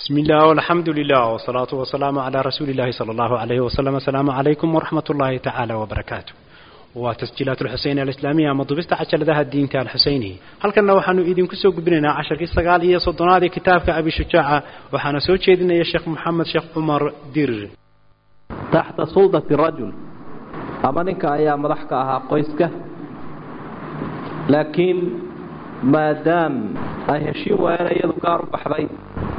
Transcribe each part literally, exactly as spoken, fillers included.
بسم الله والحمد لله والصلاة والسلام على رسول الله صلى الله عليه وسلم. السلام عليكم ورحمة الله تعالى وبركاته. وتسجيلات الحسين الإسلامية مضبست عشر ذا الدين تاع الحسيني. هل كنا وحنو إيدين كسوق بيننا عشر قصة قال هي صدنا هذه كتاب أبي شجاعة وحنا سوت شيدنا يا شيخ محمد شيخ عمر دير. تحت سلطة الرجل. أمانك يا مضحكها قيسك. لكن ما دام أهشي وأنا يذكر بحري.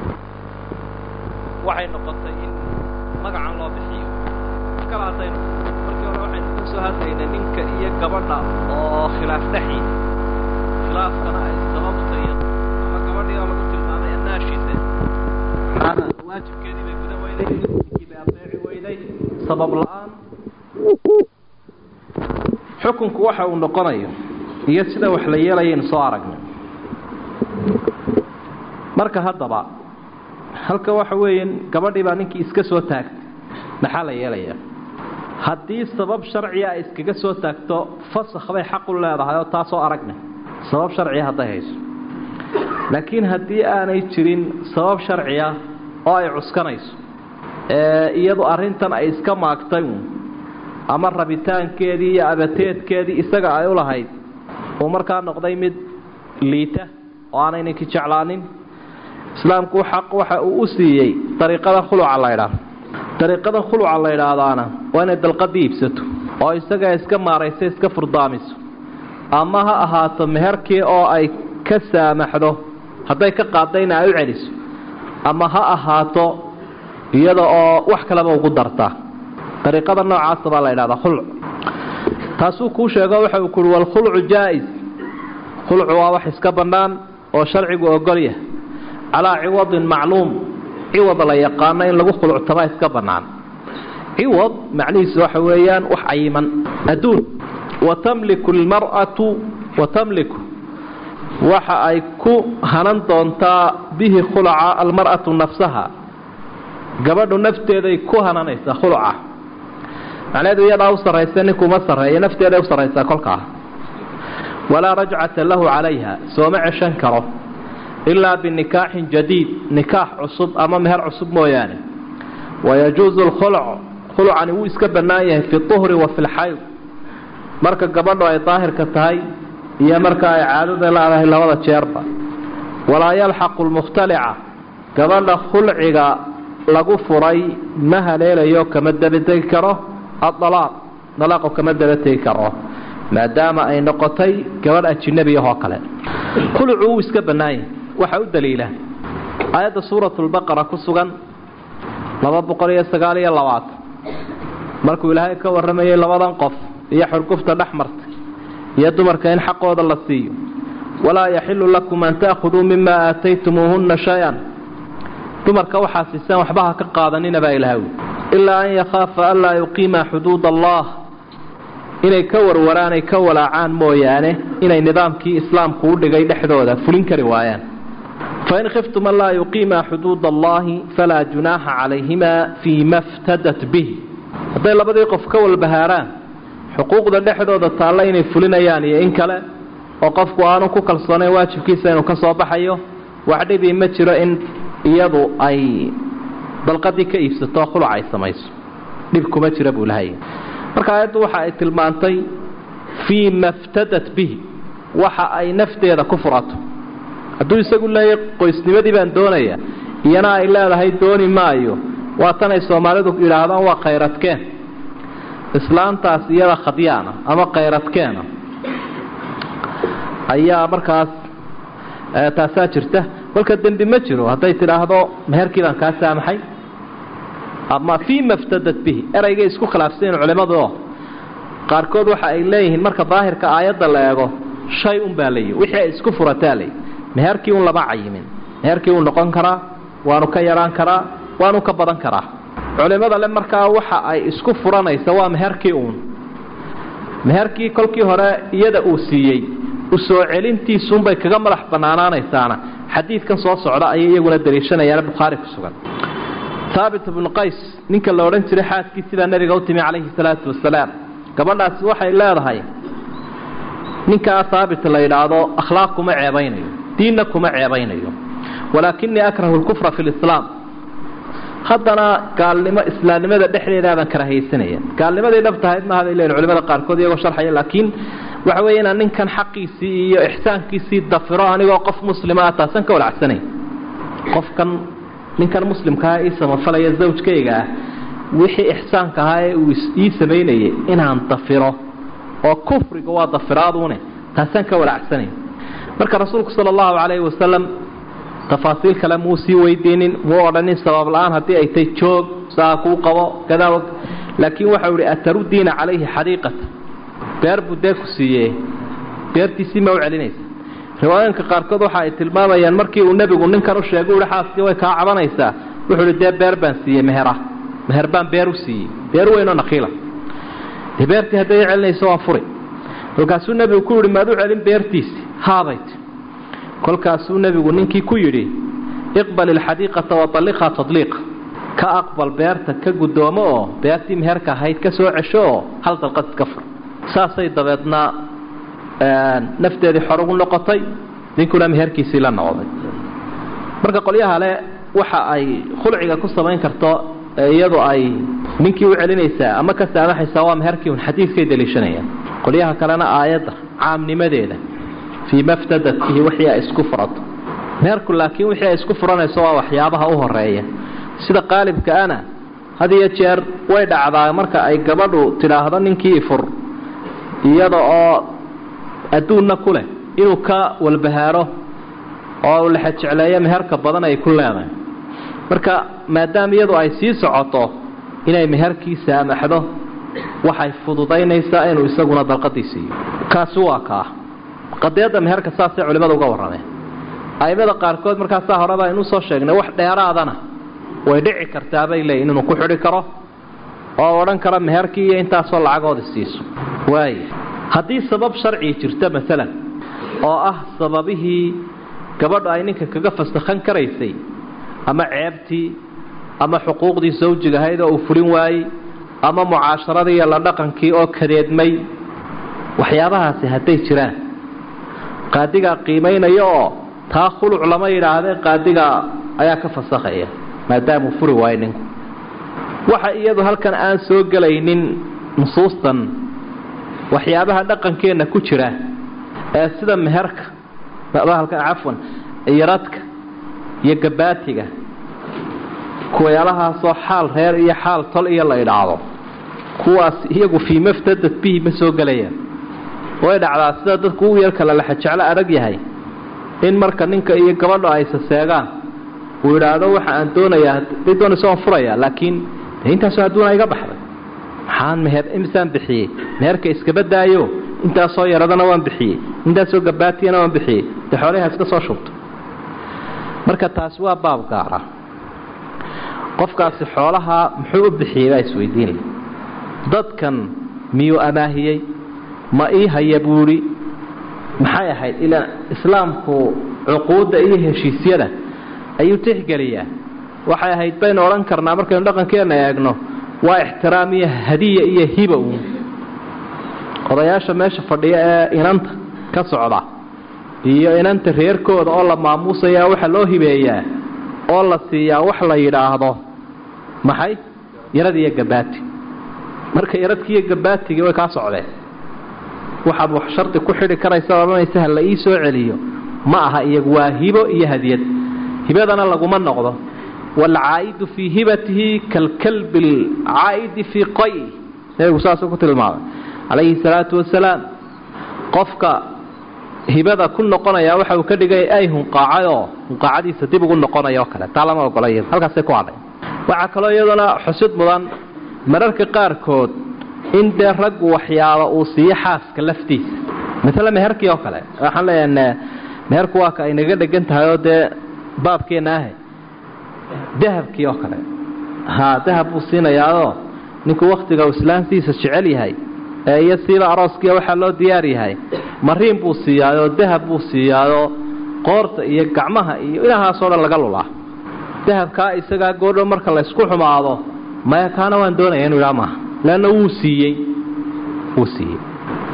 waxay noqotay in magacan loo bixiyo kala hadayno markii hore waxaynu ku soo hadlaynay ninka iyo gabadha oo khilaaf dhaxi khilaafkana ay sababtay ama gabadhiga lagu tilmaamay annaashide hada waajibkeedii bay gudan weyday ninkii bay adeeci weyday sabab la'aan xukunku waxa uu noqonayo iyo sida wax la yeelayeen soo aragnay marka haddaba halka waxa weeyeen gabadhii baa ninkii iska soo taagtay maxaa la yeelayaa haddii sabab sharci ah iskaga soo taagto fasakh bay xaq u leedahay oo taas oo aragnay sabab sharci ah haday hayso laakiin haddii aanay jirin sabab sharci ah oo ay cuskanayso ee iyadu arintan ay iska maagtay ama rabitaankeedii iyo abateedkeedii isaga ay u lahayd oo markaa noqday mid liita oo aanay ninkii jeclaanin islaamku xaq waxa uu u siiyay dariiqada khuluca la yiraahdo dariiqada khuluca la yiraahdaana waa inay dalqadii ibsato oo isaga iska maarayso iska furdaamiso ama ha ahaato meherkii oo ay ka saamaxdo haday ka qaadayna ay u celiso ama ha ahaato iyada oo wax kale ugu darta dariiqada noocaas baa la yiraahdaa khuluc taasuu ku sheego waxa uu ku wal khulucu jaa'iz khulucu waa wax iska banaan oo sharcigu ogol yahay على عوض معلوم عوض لا يقانا إن لغو خلع تبايس كبنان عوض معنيه سوحويان وحيما أدون وتملك المرأة وتملك وحا أيكو هننطونتا به خلع المرأة نفسها قبل نفتي ذي كو هننيسا خلعة معنى ذو يلا أوصر ريسانكو مصر هي نفتي ذي أوصر ريسا كلها ولا رجعة له عليها سومع شنكره إلا بالنكاح جديد نكاح عصب أما مهر عصب مويانه ويجوز الخلع خلع عن ويسك بنايه في الطهر وفي الحيض مركا قبضه أي طاهر كتاي هي مركا إعادة لا إله إلا وضع شيربا ولا يلحق المختلعة قبضه خلع لغو فري مها ليلة يو كمدة بتذكره الطلاق نلاقه كمدة بتذكره ما دام أي نقطي قبضه النبي هكذا خلع ويسك بنايه waxa u daliila aayada suuratul baqara ku sugan laba boqol iyo sagaal iyo labaatan markuu ilaahay ka waramayay labadan qof iyo xurgufta dhaxmartay iyo dumarka in xaqooda la siiyo wala yahillu lakum an ta'khudhu mimma aataytumuhunna shay'an dumarka waxa siisan waxba ka qaadanina baa ilaahay illa an yakhafa alla yuqima hudud allah inay ka warwaraan ay ka walaacaan mooyaane inay nidaamkii islaamku u dhigay dhexdooda fulin kari waayaan فإن خفتم الله يقيم حدود الله فلا جناح عليهما فيما افتدت به هذا لا بدي يقف كول بهاران حقوق ذا دحدودا تالين فلينيان iyo in kale oo qofku aanu ku kalsoonay waajibkiisa inuu ka soo baxayo waxdii ma jiro in iyadu ay dalqadii ka iibsato khuluc ay samayso dib kuma jira buu lahayn marka ayadu waxa ay tilmaantay fi maftadat bihi waxa ay nafteeda ku furato hadduu isagu leeyahay qoysnimadii baan doonaya iyana ay leedahay dooni maayo waa tan ay Soomaalidu yiraahdaan waa khayradkeen islaantaas iyada khadiyana ama khayradkeena ayaa markaas taasa jirta walka dambi ma jiro haday tiraahdo meherkii baan ka saamaxay ama fi maftadat bihi erayga isku khilaafsan culimadu qaarkood waxa ay leeyihiin marka daahirka aayada la eego shay un baa leeyahay wixii ay isku furataalay meherkii uu laba cayimin meherkii uu noqon kara waanu ka yaraan kara waanu ka badan kara culimada le markaa waxa ay isku furanaysa waa meherkii uu meherkii kolkii hore iyada uu siiyay u soo celintiisu bay kaga madax banaanaanaysaana xadiidkan soo socda ay iyaguna dariishanayaan Bukhari ku sugan Thabit ibn Qais ninka la oran jiray xaaskii sida nabiga u timi calayhi salaatu wasalaam gabadhaas waxay leedahay ninka Thabit la yiraahdo akhlaaq kuma ceebaynayo diinna kuma ceebaynayo walaakinii akrahu lkufra fi lislaam haddana gaalnimo islaamnimada dhexdeedaadan karahaysanaya gaalnimadii dhab tahayd maaha bay leeyihin culimada qaarkood iyagoo sharxaya laakiin waxa weeye inaan ninkan xaqiisii iyo ixsaankiisii dafiro anigoo qof muslima ah taasan ka walacsanay qofkan ninkan muslimkaa ii samafalaya zawjkayga ah wixii ixsaanka ahaa ee uu ii samaynayay inaan dafiro oo kufriga waa dafiraaduune taasaan ka walacsanay marka rasuulku sala allahu calayhi wasalam tafaasiil kale muu sii weydiinin muu odhanin sabab la-aan haddii ay tay joog saa kuu qabo gadaa laakiin waxau ihi atarudiina calayhi xadiiqata beer buu dee ku siiyey beertiisii ma u celinaysa riwaayooyinka qaarkood waxa ay tilmaamayaan markii uu nebigu ninkan u sheegay uhi xaaskii way kaa cabanaysaa wuxuu ihi dee beer baan siiyey meher ah meher baan beer u siiyey beer weynoo nakiila dee beertii hadday i celinayso waan furi kolkaasuu nebigu ku yihi maad u celin beertiisi haabayt kolkaasuu nebigu ninkii ku yidhi iqbal ilxadiiqata watalliqhaa tadliiqa ka aqbal beerta ka guddoomo oo beertii meherka ahayd ka soo cesho oo hal dalqad iska fur saasay dabeedna nafteedii xor ugu noqotay ninkuna meherkiisii la noqday marka qolyaha le waxa ay khulciga ku samayn karto iyadoo ay ninkii u celinaysaa ama ka saamaxaysaa waa meherkii un xadiidkay daliishanayaan qolyaha kalena aayadda caamnimadeeda fii maftadat bihi wixii ay isku furato meherku laakiin wixii ay isku furanayso waa waxyaabaha u horeeya sida qaalibka ana had iyo jeer way dhacdaa marka ay gabadhu tidhaahdo ninkii fur iyada oo adduunna ku leh inuu ka walbahaaro oo uu la jecleeyo meherka badan ay ku leedahay marka maadaama iyadu ay sii socoto inay meherkii saamaxdo waxay fududaynaysaa inuu isaguna dalqadii siiyo kaasi waa kaa qadiyadda meherka saasay culimada uga warrameen aimada qaarkood markaasaa horeba aynu soo sheegnay wax dheeraadana way dhici kartaa bay leeyihin inuu ku xidhi karo oo odhan karo meherkii iyo intaasoo lacagooda siiso waaye haddii sabab sharci jirta maalan oo ah sababihii gabadha ay ninka kaga fasakhan karaysay ama ceebtii ama xuquuqdii sawjiga ahayd oo uu furin waayey ama mucaasharadii iyo la dhaqankii oo kadeedmay waxyaabahaasi hadday jiraan qaadigaa qiimaynaya oo taa khuluc lama yidhaahdee qaadiga ayaa ka fasakhaya maadaamuu furi waayo ninku waxa iyadu halkan aan soo gelaynin nusuustan waxyaabaha dhaqankeenna ku jira ee sida meherka halkan cafwan yaradka iyo gabaatiga kuwayaalahaasoo xaal reer iyo xaal tol iyo la idhaahdo kuwaas iyagu fii maftadat bihi ma soo gelayaan way dhacdaa sida dadku u yar kale laxa jeclo adag yahay in marka ninka iyo gabadha ay saseegaan uu yidhaahdo waxa aan doonayaa hadday doonayso waan furayaa laakiin intaasoo adduuna iga baxday maxaan meher imsaan bixiyey meherka iskaba daayo intaasoo yaradana waan bixiyey intaasoo gabaatiyana waan bixiyey dee xoolaha iska soo shubto marka taasi waa baab gaara qofkaasi xoolaha muxuu u bixiyey baa isweydiinaya dadkan miyuu amaahiyey ma ii haya buuri maxay ahayd ilaa islaamku cuquudda iyo heshiisyada ayuu tixgeliyaa waxay ahayd baynu odhan karnaa markaynu dhaqankeena eegno waa ixtiraam iyo hadiya iyo hiba uun odayaasha meesha fadhiya ee inanta ka socda iyo inanta reerkooda oo la maamuusaya waxa loo hibeeyaa oo la siiyaa wax la yidhaahdo maxay yarad iyo gabaati marka yaradki iyo gabaatigii way kaa socdeen waxaad wax shardi ku xidhi karaysa odhanaysa ha la ii soo celiyo ma aha iyagu waa hibo iyo hadiyad hibadana laguma noqdo والعائد في هبته كالكلب العائد في قي نبي صلى الله عليه وسلم عليه الصلاة والسلام قفك هبada ku noqonaya waxa uu ka dhigay ay hunqaacayo hunqaacadiisa dib ugu noqonayo kale taalama ogolaayeen halkaas ay ku caday waxa kale iyadana xusud mudan mararka qaar kood in de rag waxyaabo uu siiyo xaaska laftiisa mesela meherkii oo kale waxaan leeyahay meherku waa ka inaga dhagan tahay oo de baabkeena ah dahabkii oo kale ha dahab uu siinayaa ninku waqtiga islaamtiisa jecel yahay ee iyo sida arooskiya waxa loo diyaar yahay mariin buu siiyaayo dahab buu siiyaayo qoorta iyo gacmaha iyo ilahaas oo dhan laga lulaa dahabka isaga goor marka la isku xumaado ma kaana waan doonayaa inuu ilaama laana uu siiyay uu siiyay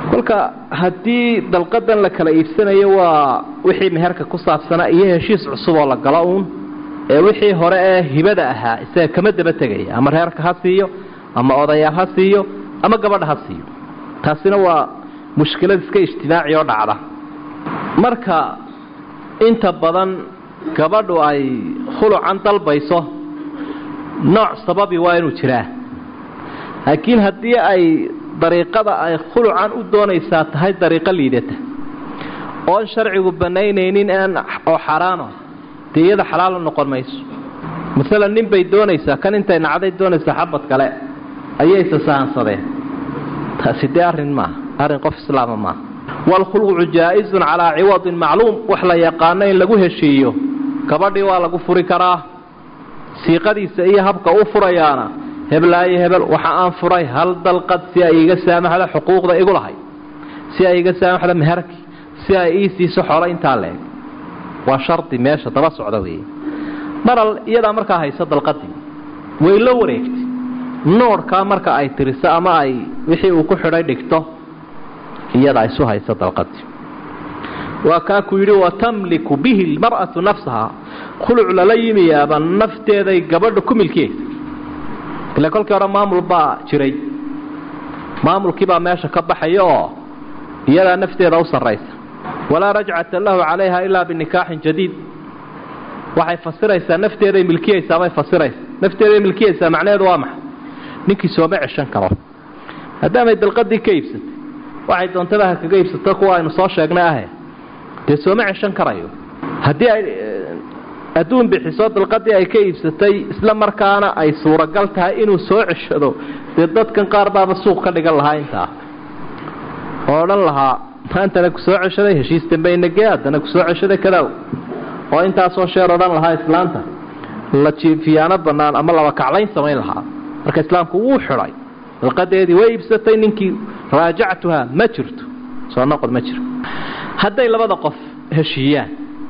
kolka haddii dalqadan la kala iibsanayo waa wixii meherka ku saabsanaa iyo heshiis cusub oo la galo uun ee wixii hore ee hibada ahaa isaga kama daba tegaya ama reerka ha siiyo ama odayaal ha siiyo ama gabadha ha siiyo taasina waa mushkilad iska ijtimaaci oo dhacda marka inta badan gabadhu ay khulucan dalbayso nooc sababi waa inuu jiraa laakiin haddii ay dariiqada ay khulucan u doonaysaa tahay dariiqo liidata oon sharcigu banaynaynin aan oo xaraano dee iyada xalaal noqon mayso masalan nin bay doonaysaa kan intay nacday doonaysaa xabad kale ayay sasaansadeen taasi dee arrin maaha arrin qof islaama maaha walkhulucu jaa-izun calaa ciwadin macluum wax la yaqaano in lagu heshiiyo gabadhii waa lagu furi karaa siiqadiisa iyo habka u furayaana heblaayo hebel waxa aan furay hal dalqad si ay iga saamaxdo xuquuqda igu lahay si ay iga saamaxdo meherki si ay ii siiso xoolo intaa leeg waa shardi meesha daba socda weeye maral iyadaa markaa hayso dalqadii way la wareegtay noorkaa marka ay tiriso ama ay wixii uu ku xidhay dhigto iyadaa isu hayso dalqadii waa kaa ku yidhi watamliku bihi lmar'atu nafsaha khuluc lala yimiyaaba nafteeday gabadha ku milkiyeysa ila kolkii hore maamul baa jiray maamulkii baa meesha ka baxaya oo iyadaa nafteeda u sarraysa walaa rajcata lahu calayha ilaa binikaaxin jadiid waxay fasiraysaa nafteeday milkiyeysaa bay fasiraysaa nafteeday milkiyeysaa macnaheedu waa maxay ninkii sooma ceshan karo haddaamay dalqadii ka iibsatay waxay doontaba ha kaga iibsato kuwa aynu soo sheegnay ahe dee sooma ceshan karayo haddii ay adduun bixiso dalqadii ay ka iibsatay isla markaana ay suuragal tahay inuu soo ceshado dee dadkan qaar baaba suuq ka dhigan lahaa intaa oo odhan lahaa maantana ku soo ceshaday heshiis dambaynagee haddana ku soo ceshaday kadaaw oo intaasoo sheer odhan lahaa islaanta la jiifiyaano bannaan ama laba kaclayn samayn lahaa marka islaamku wuu xidhay dalqadeedii way iibsatay ninkii raajactuha ma jirto soo noqod ma jiro hadday labada qof heshiiyaan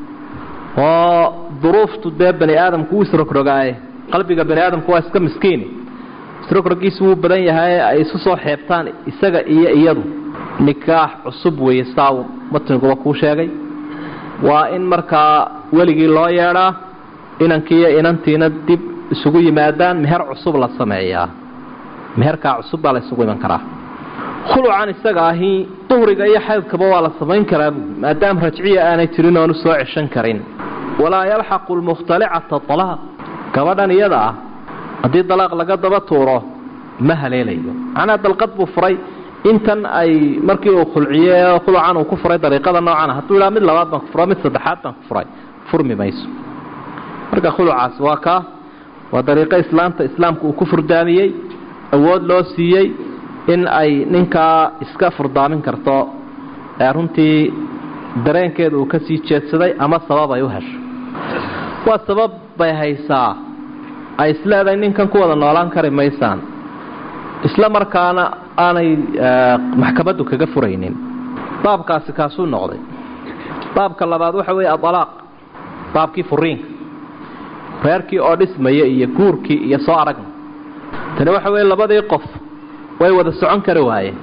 oo duruuftu dee bani aadamku wuu isrogrogaaye qalbiga bani aadamku waa iska miskiini isrogrogiisu wuu badan yahay ay isu soo xeebtaan isaga iyo iyadu nikaax cusub weeye saaw matniguba kuu sheegay waa in markaa weligii loo yeedhaa inankiiyo inantiina dib isugu yimaadaan meher cusub la sameeyaa meherkaa cusub baa la isugu iman karaa khulucan isaga ahi duhriga iyo xaydkaba waa la samayn karaa maadaama rajciya aanay jirin oonu soo ceshan karin walaa yalxaqu lmukhtalicata alaaq gabadhan iyada ah haddii dalaaq laga daba tuuro ma haleelayo macnaa dalqad buu furay intan ay markii uu khulciye khulucan uu ku furay dariiqada noocan hadduu idhaa mid labaad baan ku furay mid saddexaad baan ku furay furmi mayso marka khulucaas waa kaa waa dariiqo islaamta islaamku uu ku furdaamiyey awood loo siiyey in ay ninkaa iska furdaamin karto ee runtii dareenkeeda uu ka sii jeedsaday ama sabab ay u hesho waa sabab bay haysaa ay isleedahay ninkan ku wada noolaan kari maysaan isla markaana aanay maxkamaddu kaga furaynin baabkaasi kaasuu noqday baabka labaad waxa weeye adalaaq baabkii furiinka reerkii oo dhismaya iyo guurkii iyo soo aragna tani waxa weeye labadii qof way wada socon kari waayeen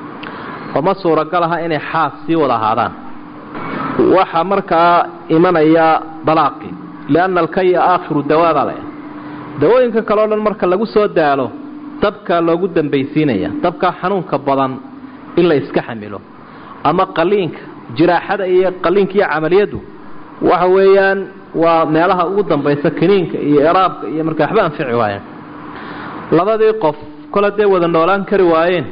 oo ma suuragal aha inay xaas sii wada ahaadaan waxaa markaa imanaya dalaaqii lianna alkaya aakhiru dawaaba leh dawooyinka kaleo dhan marka lagu soo daalo dabkaa loogu dambaysiinaya dabkaa xanuunka badan in la iska xamilo ama qaliinka jiraaxada iyo qaliinka iyo camaliyadu waxa weeyaan waa meelaha ugu dambaysa kiniinka iyo eraabka iyo markaa waxba anfici waayeen labadii qof kole dee wada noolaan kari waayeen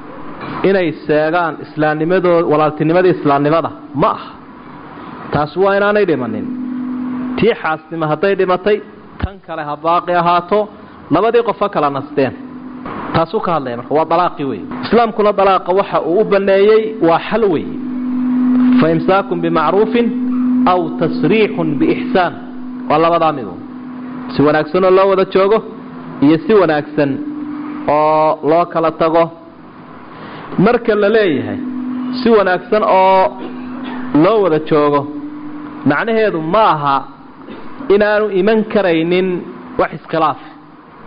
inay seegaan islaamnimadooda walaaltinimadii islaamnimada ma aha taas waa inaanay dhimanin tii xaasnimo hadday dhimatay tan kale ha baaqi ahaato labadii qof ha kala nasteen taasuu ka hadlaya marka waa dalaaqi wey islaamkuna dalaaqa waxa uu u baneeyey waa xal wey fa imsaakun bimacruufin aw tasriixun biixsaan waa labadaa midu si wanaagsan oo loo wada joogo iyo si wanaagsan oo loo kala tago marka la leeyahay si wanaagsan oo loo wada joogo macnaheedu ma aha inaanu iman karaynin wax iskhilaaf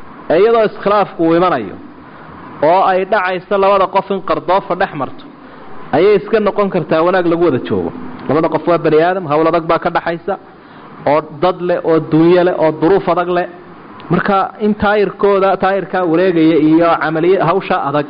iyadoo iskhilaafku uu imanayo oo ay dhacayso labada qof in qardoofa dhex marto ayay iska noqon kartaa wanaag lagu wada joogo labada qof waa bani aadam hawl adag baa ka dhaxaysa oo dad leh oo duunyo leh oo duruuf adag leh marka in taayirkooda taayirka wareegaya iyo amaliyad hawsha adag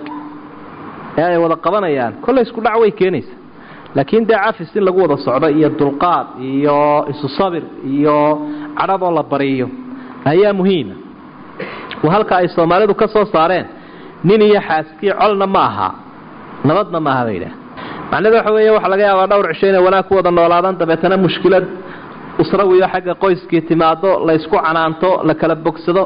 ee ay wada qabanayaan kulay isku dhac way keenaysa laakiin daa cafis in lagu wada socdo iyo dulqaad iyo isu sabir iyo carab oo la bariyo ayaa muhiim wahalka ay Soomaalidu ka soo saareen nin iyo xaaskii colna ma aha nabadna ma aha weeyda macnaheedu waxa weeye waxa laga yaabaa dhowr cisho inay wanaag ku wada noolaadaan dabeetana mushkilad usrawiyo xagga qoyskii timaado la isku canaanto la kala bogsado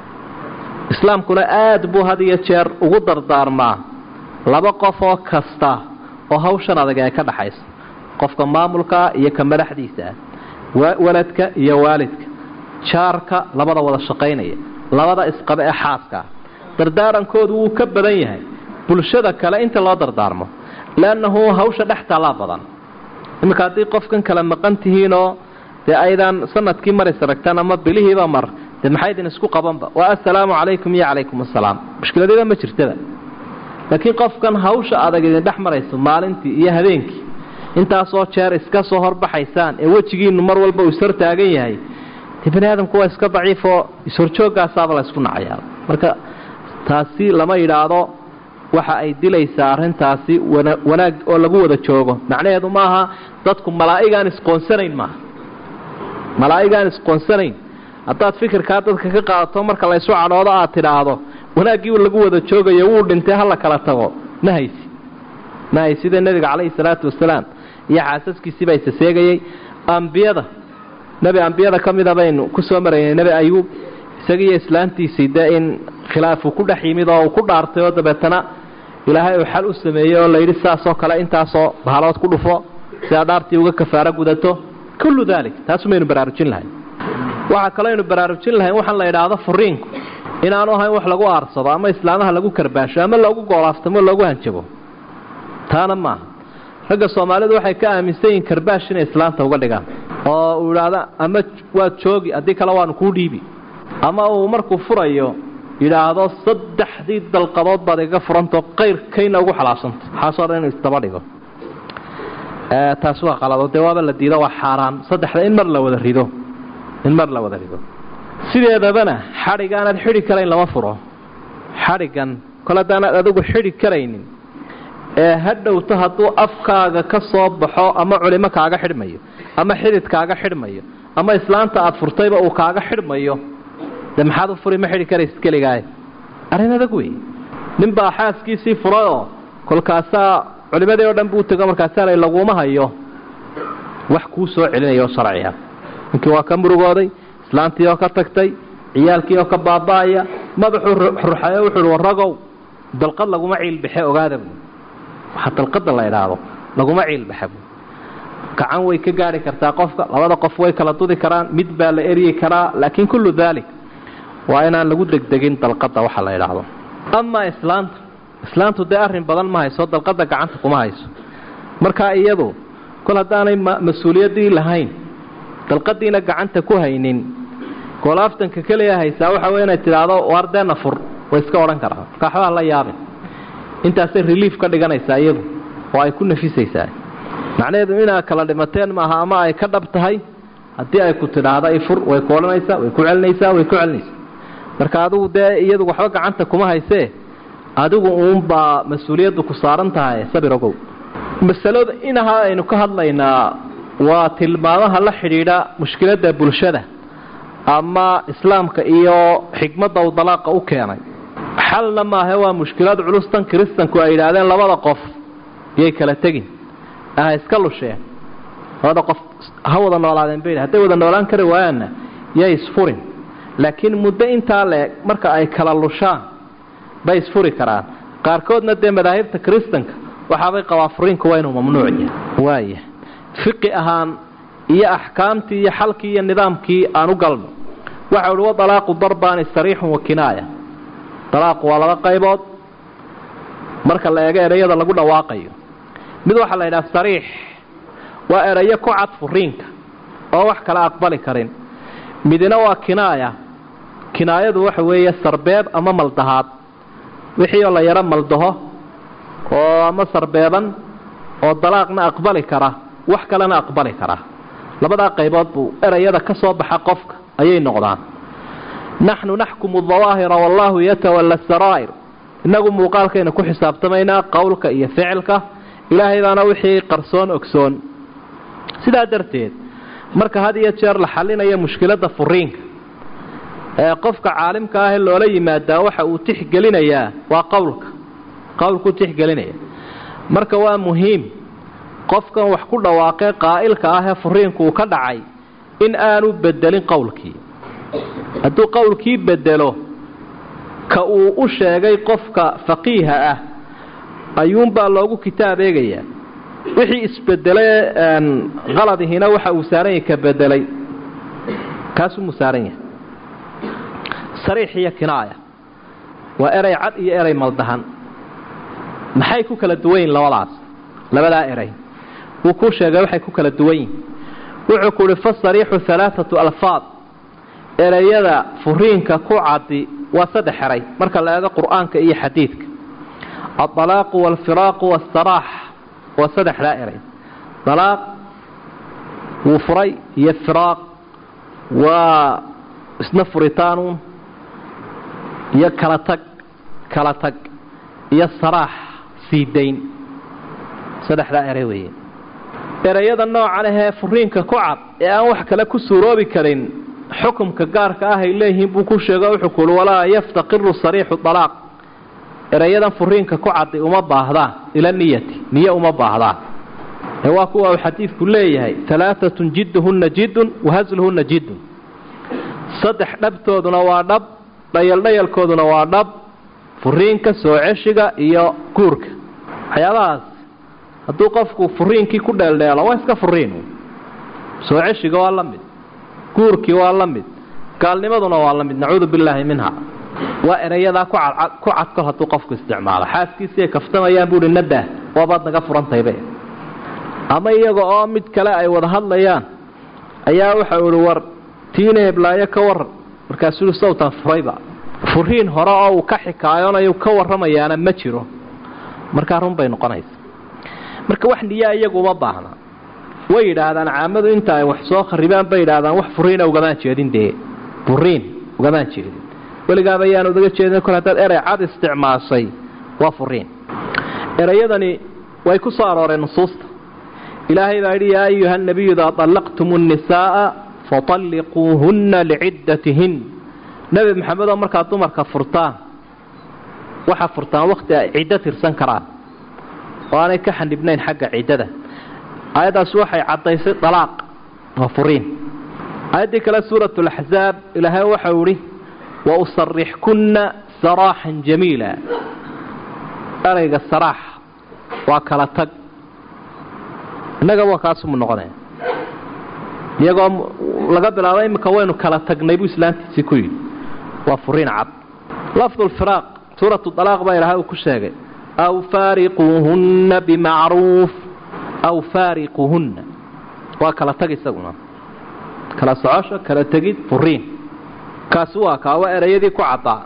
islaamkuna aad buu had iyo jeer ugu dardaarmaa laba qof oo kasta oo hawshan adag ay ka dhaxayso qofka maamulka iyo ka madaxdiisa waladka iyo waalidka jaarka labada wada shaqeynaya labada isqaba ee xaaska dardaarankoodu wuu ka badan yahay bulshada kale inta loo dardaarmo laanahu hawsha dhaxta la badan imika hadii qofkan kala maqan tihiinoo de aydan sanadkii mar isaragtaan ama bilihiiba mar de maxay idin isku qabanba wa assalaamu calaykum ya calaykum assalaam mushkiladada ma jirtada laakiin qofkan hawsha adag idin dhex marayso maalintii iyo habeenkii intaas oo jeer iska soo horbaxaysaan ee wajigiinu mar walba uu sar taagan yahay ibn aadamku waa iska daciifo isorjoogaasaaba la isku nacayaa marka taasi lama yiraahdo waxa ay dilaysaa arintaasi wanaag oo lagu wada joogo macnaheedu maaha dadku malaa'igaan isqoonsanayn ma malaa'igaan isqoonsanayn hadaad fikirka dadka ka qaadato marka la isu cadhoodo aad tiraahdo wanaagii lagu wada joogayo wuu dhintay hal kala tago nahaysi nahaysi nabiga kaleey salaatu wasalaam iyo xaasaskiisii bay saseegayay ambiyada nabi ambiyada kamida baynu ku soo mareeyay nabi ayub isagiyo islaantiisii in khilaafu ku dhaximid oo ku dhaartay oo dabeetana ilaahay uu xal u sameeyay oo la yiri saasoo kale intaasoo bahalood ku dhufo si dhaartii uga kafaara gudato kullu dalik taas meenu baraarujin lahayn waxa kale inuu baraarujin lahayn waxaan la yiraahdo furiinku inaanu ahayn wax lagu aarsado ama islaamaha lagu karbaasho ama lagu goolaaftamo lagu hanjabo taana ma ragga Soomaalidu waxay ka aaminsan yihiin karbaash in islaamta uga dhigaan oo uu yiraahdo ama waa joogi hadii kala waan ku dhiibi ama uu markuu furayo yiraahdo saddexdii dalqadood baad iga furanto qeyrkayna ugu xalaashanto xaasar inuu istaba dhigo ee taas waa qalad oo dawaaba la diido waa xaraan saddexda in mar la wada rido in mar la wada rido sideedabana xarigaan aad xiri karayn lama furo xarigan kala daana adigu xiri karaynin ee hadhowto haduu afkaaga ka soo baxo ama culimo kaaga xidhmayo ama xidid kaaga xidhmayo ama islaanta aad furtayba uu kaaga xidhmayo de maxaad u furi ma xidhi karaysid kaligaay arrin adag wey nin baa xaaskiisii furayo kolkaasa culimadii oo dhan buu tago markaas ay laguma hayo wax ku soo celinayo sharciya inkii waa ka murugooday islaantii oo ka tagtay ciyaalkii oo ka baabaaya madaxu ruuxayo wuxuu waragow dalqad laguma ciil bixi ogaada waxa dalqada la yiraahdo laguma ciil baxo gacan way ka gaari kartaa qofka labada qof way kala dudi karaan mid baa la eriyi karaa laakiin kullu dalik waa inaan lagu degdegin dalqada waxa la yiraahdo ama islaanta islaantu de arrin badan ma hayso dalqada gacanta kuma hayso marka iyadu kul hadaanay mas'uuliyadii lahayn dalqadiina gacanta ku haynin goolaaftanka kaliya haysa waxa weyn ay tiraado wardeena fur way iska oran karaa kaxwaa la yaabin intaas relief ka dhiganaysa iyadu oo ay ku nafisaysaa macnaheedu inaa kala dhimateen ma aha ama ay ka dhab tahay hadii ay ku tiraado ay fur way koolanaysaa way ku celinaysaa way ku celinaysaa marka adigu de iyadu waxba gacanta kuma haysee adigu uun baa mas'uuliyadu ku saaran tahay sabir ogow masalada inaha aynu ka hadlaynaa waa tilmaamaha la xidhiidha mushkilada bulshada ama islaamka iyo xigmadda uu dalaaqa u keenay xalna ma aha waa mushkilad culus tan kristanku ay yiraahdeen labada qof yay kala tagin ah iska lusheen labada qof hawada noolaadeen bay haday wada noolaan kari waayana yay isfurin laakiin muddo inta le marka ay kala lushaan bay isfuri karaan qaarkoodna de madaahibta kristanka waxa bay qawaafuriinku waa inuu mamnuuc yahay waaya fiqi ahaan iyo ahkaamtii iyo xalkii iyo nidaamkii aanu galno waxa uu dalaaqu darbaan sariix wa kinaaya talaaq waa laba qaybood marka la eego erayada lagu dhawaaqayo mid waxa la yiraahdaa sariix waa erayo ku cad furiinka oo wax kala aqbali karin midna waa kinaaya kinaayadu waxa weeye sarbeeb ama maldahaad wixii la yara maldaho oo ama sarbeeban oo dalaaqna aqbali kara wax kalena aqbali kara labada qaybood buu erayada ka soo baxa qofka ayay noqdaan nahnu nahkumu dhawaahira wallahu yatawalla as-sarair inagu muuqaalkeena ku xisaabtamayna qowlka iyo ficilka ilaahay baana wixii qarsoon ogsoon sidaa darteed marka had iyo jeer la xalinayo mushkilada furiinka ee qofka caalimka ah loola yimaada waxa uu tixgelinayaa waa qowlka qowlku tixgelinaya marka waa muhiim qofkan wax ku dhawaaqay qaa'ilka ah ee furiinku ka dhacay in aanu bedelin qowlkii hadduu qowlkii bedelo ka uu u sheegay qofka faqiiha ah ayuunbaa loogu kitaab eegayaa wixii isbedelay qaladihina waxa uu saaran yahay ka bedelay kaasuu musaaran yahay sariix iyo kinaaya waa eray cad iyo eray maldahan maxay ku kala duwan yihiin labadaas labadaa eray uu ku sheegay waxay ku kala duwan yihiin wuxuu ku yidhi fasariixu halaathatu alfaad erayada furiinka ku cadi waa saddex eray marka la eego qur-aanka iyo xadiidka الطلاق والفراق والسراح وصدح لا إرين طلاق وفري يفراق واسنفرتان يكالتك كالتك يسراح سيدين صدح لا إرين إرياد النوع عليها فرينك كعب يعني وحك لك سروبي كرين حكم كقارك آهي إليه بوكو شيغا وحكول ولا يفتقر صريح الطلاق erayadan furiinka ku cad uma baahdaan ila niyati niyo uma baahdaan ee waa kuwa xadiidku leeyahay thalathatun jidduhunna jiddun wa hazluhunna jiddun saddex dhabtooduna waa dhab dhayal dhayalkooduna waa dhab furiinka soo ceshiga iyo guurka waxyaabahaas hadduu qofku furiinkii ku dheeldheelo waa iska furiin soo ceshiga waa la mid guurkii waa la mid gaalnimaduna waa la mid nacuudu billaahi minha waa erayada ku cad ku cad kol haduu qofku isticmaalo xaaskiisa ay kaftamayaan buu nadaa waabad naga furantayba ama iyaga oo mid kale ay wada hadlayaan ayaa waxa uu war tiinay blaayo ka war markaas uu sawtan furayba furiin hore oo ka xikaayonayo ka waramayaana ma jiro marka run bay noqonaysaa marka wax niyaa iyagu ma baahna way yiraahdaan caamadu inta ay wax soo kharibaan bay yiraahdaan wax furiin uga baan jeedin de furiin uga baan jeedin waligaa bayaan uga jeedin kala dad eray cad isticmaashay waa furiin erayadani way ku soo arooreen nusuusta ilaahay baa yiri yaa ayuha nabiyyu idha talaqtumun nisaa fatalliquhunna li'iddatihin nabi maxamed marka dumarka furtaan waxa furtaan waqti ay cidda tirsan karaan waanay ka xanibnayn xagga ciddada ayadaas waxay cadaysay talaaq waa furiin ayadii kala suuratul ahzaab ilaahay waxa uu yiri وأصرحكن سراحا جميلا أريق السراح وكالتك نقا وكاسم النقضين يقوم لقد العظيم كوينه كالتك نيبو إسلامتي سيكوي وفرين عب لفظ الفراق سورة الطلاق بيرها وكشاقة أو فارقوهن بمعروف أو فارقوهن وكالتك يساقنا كلا سعاشة كلا تجد فرين kaasuwa kaawa erayadii ku cadaa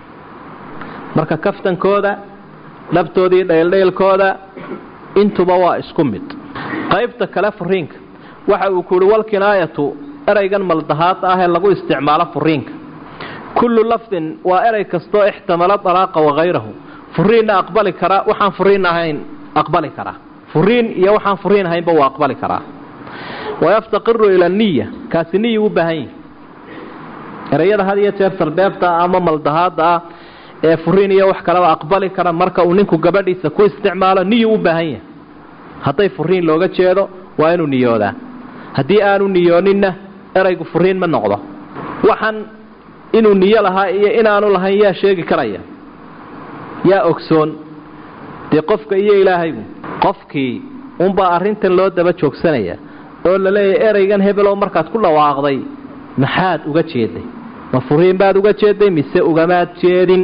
marka kaftankooda labtoodii dheeldheelkooda intuba waa isku mid qaybta kala furiinka waxa uu ku wal kinaayatu eraygan maldahaad ah ee lagu isticmaalo furiinka kullu lafdin waa eray kasto ihtimala talaaqa wa ghayruhu furiina aqbali kara waxaan furiin ahayn aqbali kara furiin iyo waxaan furiin ahaynba waa aqbali kara ويفتقر إلى النية كاسنية وبهين erayada had iyo jeer sarbeebta ama maldahaada ee furiiniya wax kale aqbali kara marka uu ninku gabadhiisa ku isticmaalo niyo u baahan yahay haday furiin looga jeedo waa inuu niyoodaa hadii aanu niyooninna eraygu furiin ma noqdo waxan inuu niyo lahaa iyo inaanu lahayn yaa sheegi karaya yaa ogsoon de qofka iyo ilaahaygu qofkii unba arintan loo daba joogsanaya oo la leeyahay eraygan hebelo markaad ku dhawaaqday maxaad uga jeeday ma furiin baad uga jeeday mise ugamaad jeedin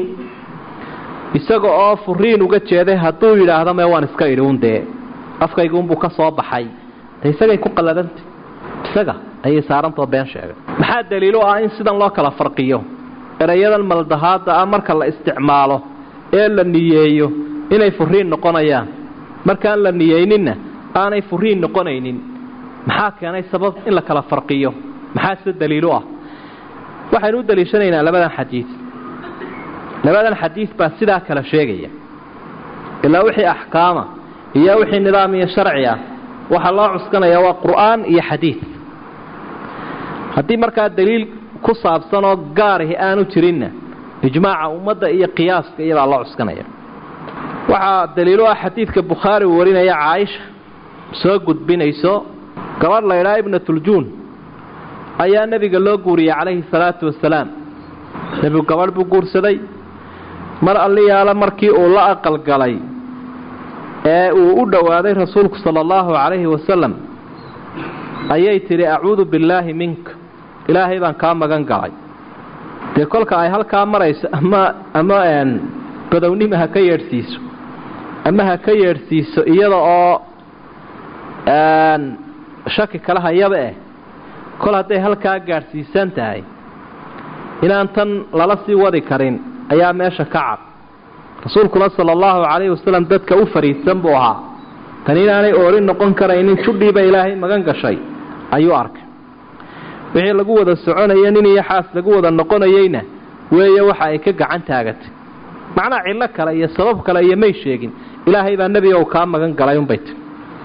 isaga oo furiin uga jeeday haduu yiraahdo ma waan iska iruundee afkaygu unbu ka soo baxay taysagay ku qaladantay isaga ay saaranto been sheegay maxaa daliilo ah in sidan loo kala farqiyo erayadan maldahaada marka la isticmaalo ee la niyeeyo inay furiin noqonayaan markaan la niyeyninna aanay furiin noqonaynin maxaa keenay sabab in la kala farqiyo maxaa sida daliilo ah waxaynu u daliishanaynaa labadan xadiis labadan xadiis baa sidaa kala sheegaya ilaa wixii axkaama iyo wixii nidaam iyo sharci ah waxa loo cuskanayaa waa qur'aan iyo xadiis haddii markaa daliil ku saabsan oo gaarahi aanu jirinna ijmaaca ummadda iyo qiyaaska iyabaa loo cuskanaya waxaa daliilo ah xadiidka bukhaari uu warinaya caaisha soo gudbinayso gabadh laydhaa ibnatuljuun ayaa nebiga loo guuriyey calayhi salaatu wasalaam nebigu gabadh buu guursaday mar alliyaala markii uu la aqalgalay ee uu u dhowaaday rasuulku sala allahu calayhi wasalam ayay tidhi acuudu billaahi minka ilaahay baan kaa magan galay dee kolka ay halkaa marayso ama ama badownima ha ka yeedhsiiso ama ha ka yeedhsiiso iyada oo shaki kala hayaba eh kol hadday halkaa gaadhsiisan tahay inaan tan lala sii wadi karin ayaa meesha ka cad rasuulkuna sala allahu calayhi wasalam dadka u fariidsan buu ahaa tan inaanay oorin noqon karaynin judhiiba ilaahay magan gashay ayuu arkay wixii lagu wada soconaya nin iyo xaas lagu wada noqonayeyna weeye waxa ay ka gacan taagatay macnaa cillo kale iyo sabab kale iyo may sheegin ilaahay baa nebi ow kaa magan galay unbay ti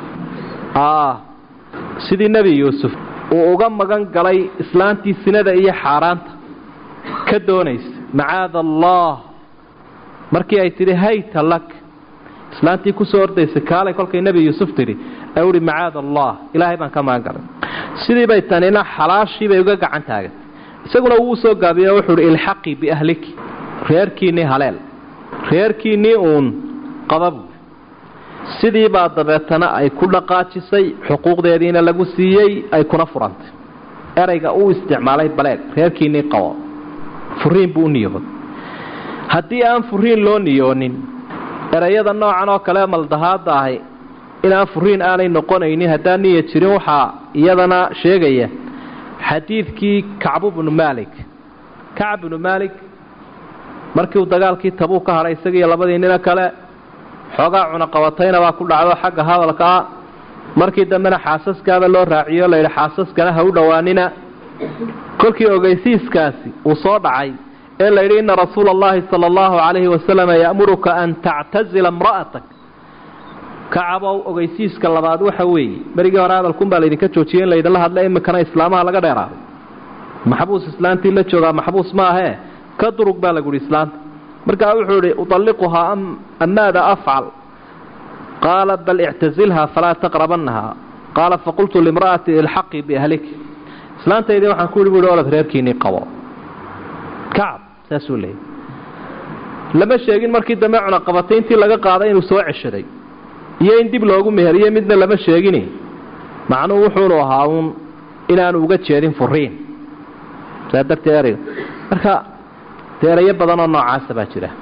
sidii nebi yuusuf uu uga magan galay islaantii sinada iyo xaaraanta ka doonaysa macaada allah markii ay tidhi hayta lak islaantii ku soo ordaysa kaalay kolkay nebi yuusuf tidhi ay uhi macaada allah ilaahay baan ka magan galay sidii bay tanina xalaashii bay uga gacan taagan isaguna wuu soo gaabiyey wuxuu uhi ilxaqii biahliki reerkiinnii haleel reerkiinnii uun qabab sidii baa dabeetana ay ku dhaqaajisay xuquuqdeediina lagu siiyey ay kuna furantay erayga uu isticmaalay baleeg reerkiinnii qabo furiin buu u niyooday haddii aan furiin loo niyoonin erayada noocan oo kale maldahaadda ahi inaan furiin aanay noqonaynin haddaan niya jirin waxaa iyadana sheegaya xadiidkii kacbu bnu maalik kacb bnu maalik markii uu dagaalkii tabuu ka hadhay isagiiyo labadii nina kale xoogaa cunaqabatayna baa ku dhacdo xagga hadalkaa markii dambena xaasaskaaba loo raaciyo layidhi xaasaskana ha u dhowaanina kolkii ogeysiiskaasi uu soo dhacay ee layidhi inna rasuula allahi sala allahu calayhi wasalam ya'muruka an tactazila imra'atak kacabow ogeysiiska labaad waxa weeye berigii hore hadalkunbaa laydinka joojiyey in laydinla hadla iminkana islaamaha laga dheeraaday maxbuus islaantii la joogaa maxbuus maahee ka durug baa laguhi islaanta markaa wuxuu idhi uطalliquhaa am maada afcal qaala bal ictazilhaa falaa taqrabannahaa qaala faqultu limra'ati ilxaqii biahliki islaantaydii waxaan ku ihi buuhi olad reerkiinnii qabo kacab saasuu leeyay lama sheegin markii dambe cunaqabatayntii laga qaaday inuu soo ceshaday iyo in dib loogu meheriye midna lama sheegini macnuhu wuxuunu ahaa uun inaanu uga jeedin furiin saa darteed erayga marka deerayo badanoo noocaasa baa jira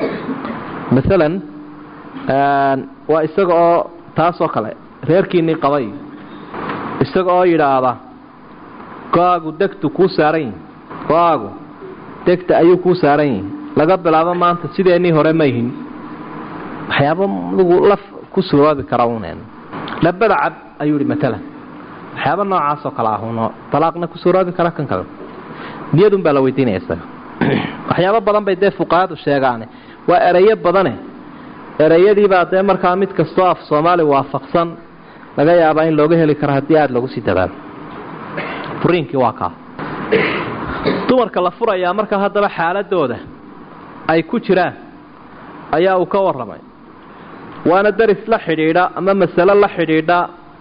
maalan waa isaga oo taasoo kale reerkiinnii qabay isaga oo yidhaahda go-aagu degtu kuu saaran yihin go-aagu degta ayuu kuu saaran yihin laga bilaabo maanta sideennii hore ma yihin waxyaaba adugu laf ku suroobi kara un labada cab ayuu ihi maalan waxyaaba noocaasoo kale ahuno dalaaqna ku suroobi kara kan kale niyadun baa la weydiinaya isaga waxyaabo badan bay dee fuqahadu sheegaane waa erayo badane erayadiibaa dee markaa mid kastoo af soomaali waafaqsan laga yaabaa in looga heli karo haddii aada lagu sii dadaalo furiinkii waa kaa dumarka la furayaa marka haddaba xaaladooda ay ku jiraan ayaa uu ka warramay waana daris la xidhiidha ama masalo la xidhiidha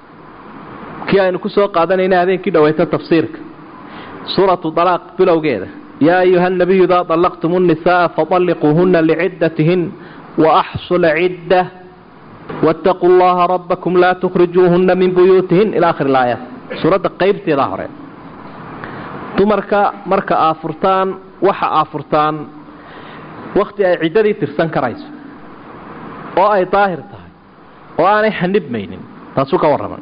kii aynu ku soo qaadanayna habeenkii dhaweyta tafsiirka suuratu dalaaq bilowgeeda yaa ayuha الnabiyu idaa طallaqtum الnisaءa faطalliquuhuna liciddatihin waaxsu lcidda waاtaquu اllaha rabbakum laa tukhrijuuhuna min buyuutihin ila akhir اlaaya suuradda qaybteeda hore dumarka marka aafurtaan waxa aafurtaan wakhti ay ciddadii tirsan karayso oo ay daahir tahay oo aanay xanibmaynin taasuu ka warraman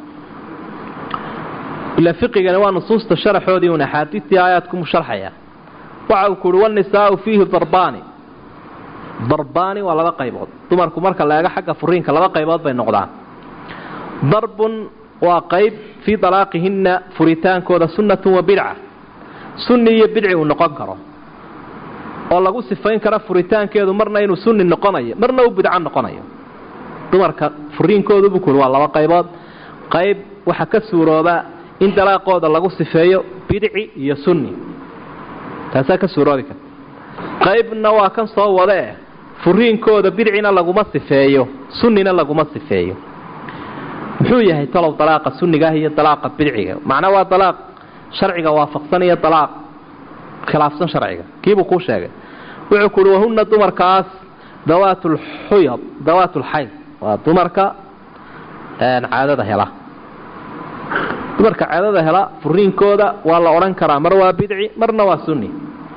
ilaa fiqigani waa nusuusta sharaxoodii un axaadiistii aayaadku musharxaya waxa uu ku uhi walnisaau fiihi darbaani darbaani waa laba qaybood dumarku marka la eego xagga furiinka laba qaybood bay noqdaan darbun waa qayb fii dalaaqihinna furitaankooda sunnatun wa bidca sunni iyo bidci uu noqon karo oo lagu sifayn kara furitaankeedu marna inuu sunni noqonayo marna uu bidca noqonayo dumarka furiinkoodu buu kuli waa laba qaybood qayb waxa ka suurooba in dalaaqooda lagu sifeeyo bidci iyo sunni taasaa ka suuroobi karta qaybna waa kan soo wade furiinkooda bidcina laguma sifeeyo sunnina laguma sifeeyo muxuu yahay talow dalaaqa sunniga iyo dalaaqa bidciga macna waa dalaaq sharciga waafaqsan iyo dalaaq khilaafsan sharciga kiibu ku sheegay wuxuu ku wahunna dumarkaas dawaatul huyad dawaatul hayd waa dumarka aan caadada hela dumarka caadada hela furiinkooda waa la oran karaa mar waa bidci marna waa sunni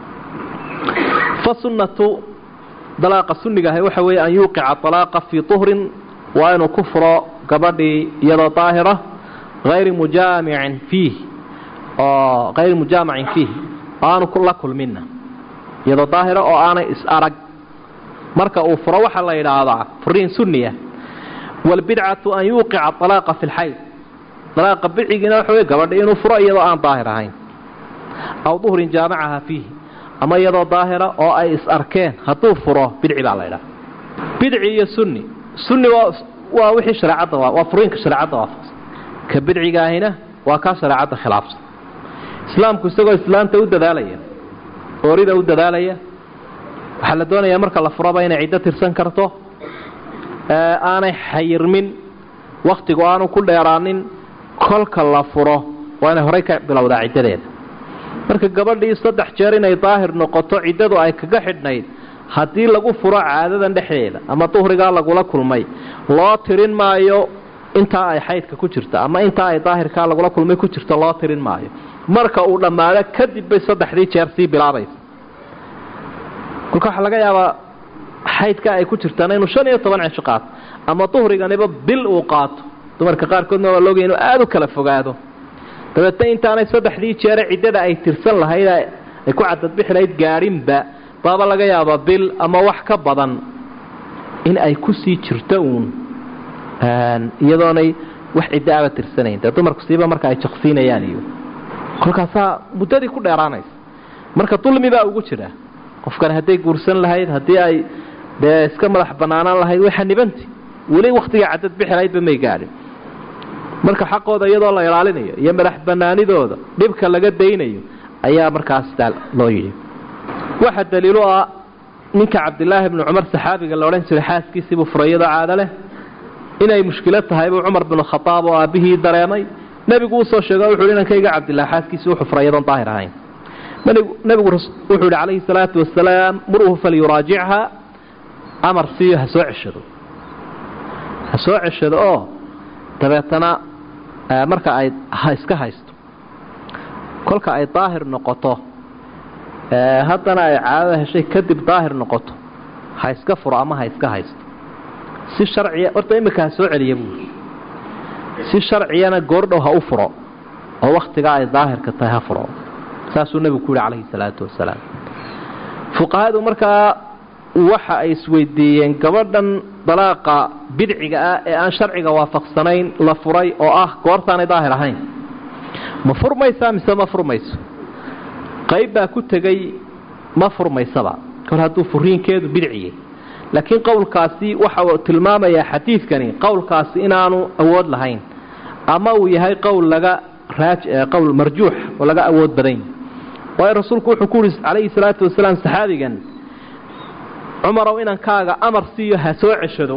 fa sunnatu dalaaqa sunniga waxa weeye an yuqica talaaqa fi tuhrin wa anu kufra gabadhi iyadoo daahira غير مجامع فيه oo غير مجامع فيه aanu kula kulmina iyadoo daahira oo aanay is arag marka uu furo waxa la yiraahdaa furiin sunniya wal bid'atu an yuqi'a talaaqa fi al-hayd talaaqa bid'igina waxa weeye gabadha inuu furo iyadoo aan daahir ahayn aw duhrin jaamacaha fihi ama iyadoo daahira oo ay is arkeen haduu furo bidci baa la yiraahdaa bidci iyo sunni sunni waa wixii shariicada waa furiinka shariicada waafaqsan ka bidciga ahina waa ka shariicada khilaafsan islaamku isagoo islaanta u dadaalaya oorida u dadaalaya waxa la doonayaa marka la furo inay ciido tirsan karto ee aanay xayirmin waqtigu aanu ku dheeraanin kolka la furo waa inay hore ka bilowdaa ciidadeeda marka gabadhii saddex jeer inay daahir noqoto ciidadu ay kaga xidhnayd hadii lagu furo caadadan dhexdeeda ama duhriga lagu la kulmay loo tirin maayo inta ay xaydka ku jirto ama inta ay daahirka lagu la kulmay ku jirto loo tirin maayo marka uu dhamaado kadib bay saddexdii jeer si bilaabayso kulka waxa laga yaabaa xaydka ay ku jirtaan inuu shan iyo toban cisho qaato ama duhriganiba bil uu qaato dumarka qaar koodna waa looga inuu aad u kala fogaado dabeetana intaanay saddexdii jeer ciidada ay tirsan lahayd ay ku cadad bixilayd gaarinba baba laga yaabaa bil ama wax ka badan in ay ku sii jirto uun aan iyadoonay wax ciidaaba tirsanayn dumarku siiba marka ay jaqsiinayaan iyo kolkaasa muddadii ku dheeraanaysa marka dulmi baa ugu jira qofkan haday guursan lahayd hadii ay de iska madax banaanaan lahayd waxa nibanti wali waqtiga cadad bixilaydba may gaarin marka xaqooda iyadoo la ilaalinayo iyo madax banaanidooda dibka laga deynayo ayaa markaas loo yiri waxa daliilo ah ninka Abdullah ibn Umar saxaabiga la oran jiray xaaskiisii buu furayada caada leh inay mushkilad tahay buu Umar ibn Khattab oo abihi dareemay nabigu soo sheegay wuxuu inankayga Abdullah xaaskiisii wuxuu furayadan daahir ahayn nabigu wuxuu yiri calayhi salaatu wassalaam muruhu falyuraaji'ha amar fiha soo cishado soo cishado oo tabeetana marka ay iska haysto kolka ay daahir noqoto ee haddana ay caado heshay kadib daahir noqoto ha iska furo ama ha iska haysto si sharciya horta imika soo celiyo si sharciyana goordhow ha u furo oo waqtiga ay daahirka tahay ha furo saasuu nabigu ku yiri calayhi salaatu wassalaam fuqahaadu marka waxa ay isweydiiyeen gabadhan dalaaqa bidciga ah ee aan sharciga waafaqsanayn la furay oo ah goortaan daahir ahayn ma furmaysa mise ma furmayso qayb baa ku tagay ma furmaysaba kor haduu furiinkeedu bidciye laakiin qowlkaasi waxa uu tilmaamayaa xadiidkani qowlkaasi inaanu awood lahayn ama uu yahay qowl laga raaj qowl marjuux oo laga awood badan way rasuulku wuxuu ku yiri calayhi salaatu wasalaam saxaabigan Umar oo inankaaga amar siiyo ha soo cishado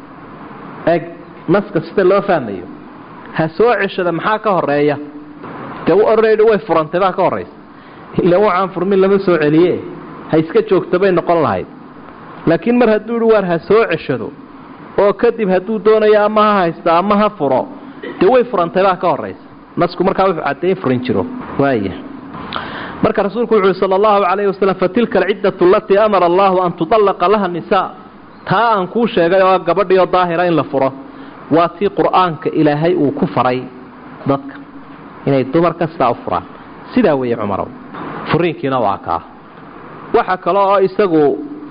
eg naska sida loo fahmayo ha soo cishada maxaa ka horeeya taw already way furantay baa ka horeysa ila waxaan furmin lama soo celiye ha iska joogto bay noqon lahayd laakiin mar haduu war ha soo cishado oo kadib haduu doonayo ama ha haysta ama ha furo de way furantay baa ka horeysa nasku markaa wuxuu cadeey furin jiro waaya marka rasuulku wuxuu sallallahu alayhi wasallam fatilka al'iddatu allati amara Allah an tudallaqa laha nisaa ta aan ku sheegay oo gabadhiyo daahira in la furo waa tii quraanka ilaahay uu ku faray dadka inay dumarka saa furaan sida way Umar furiinkiina waa ka waxa kale oo isagu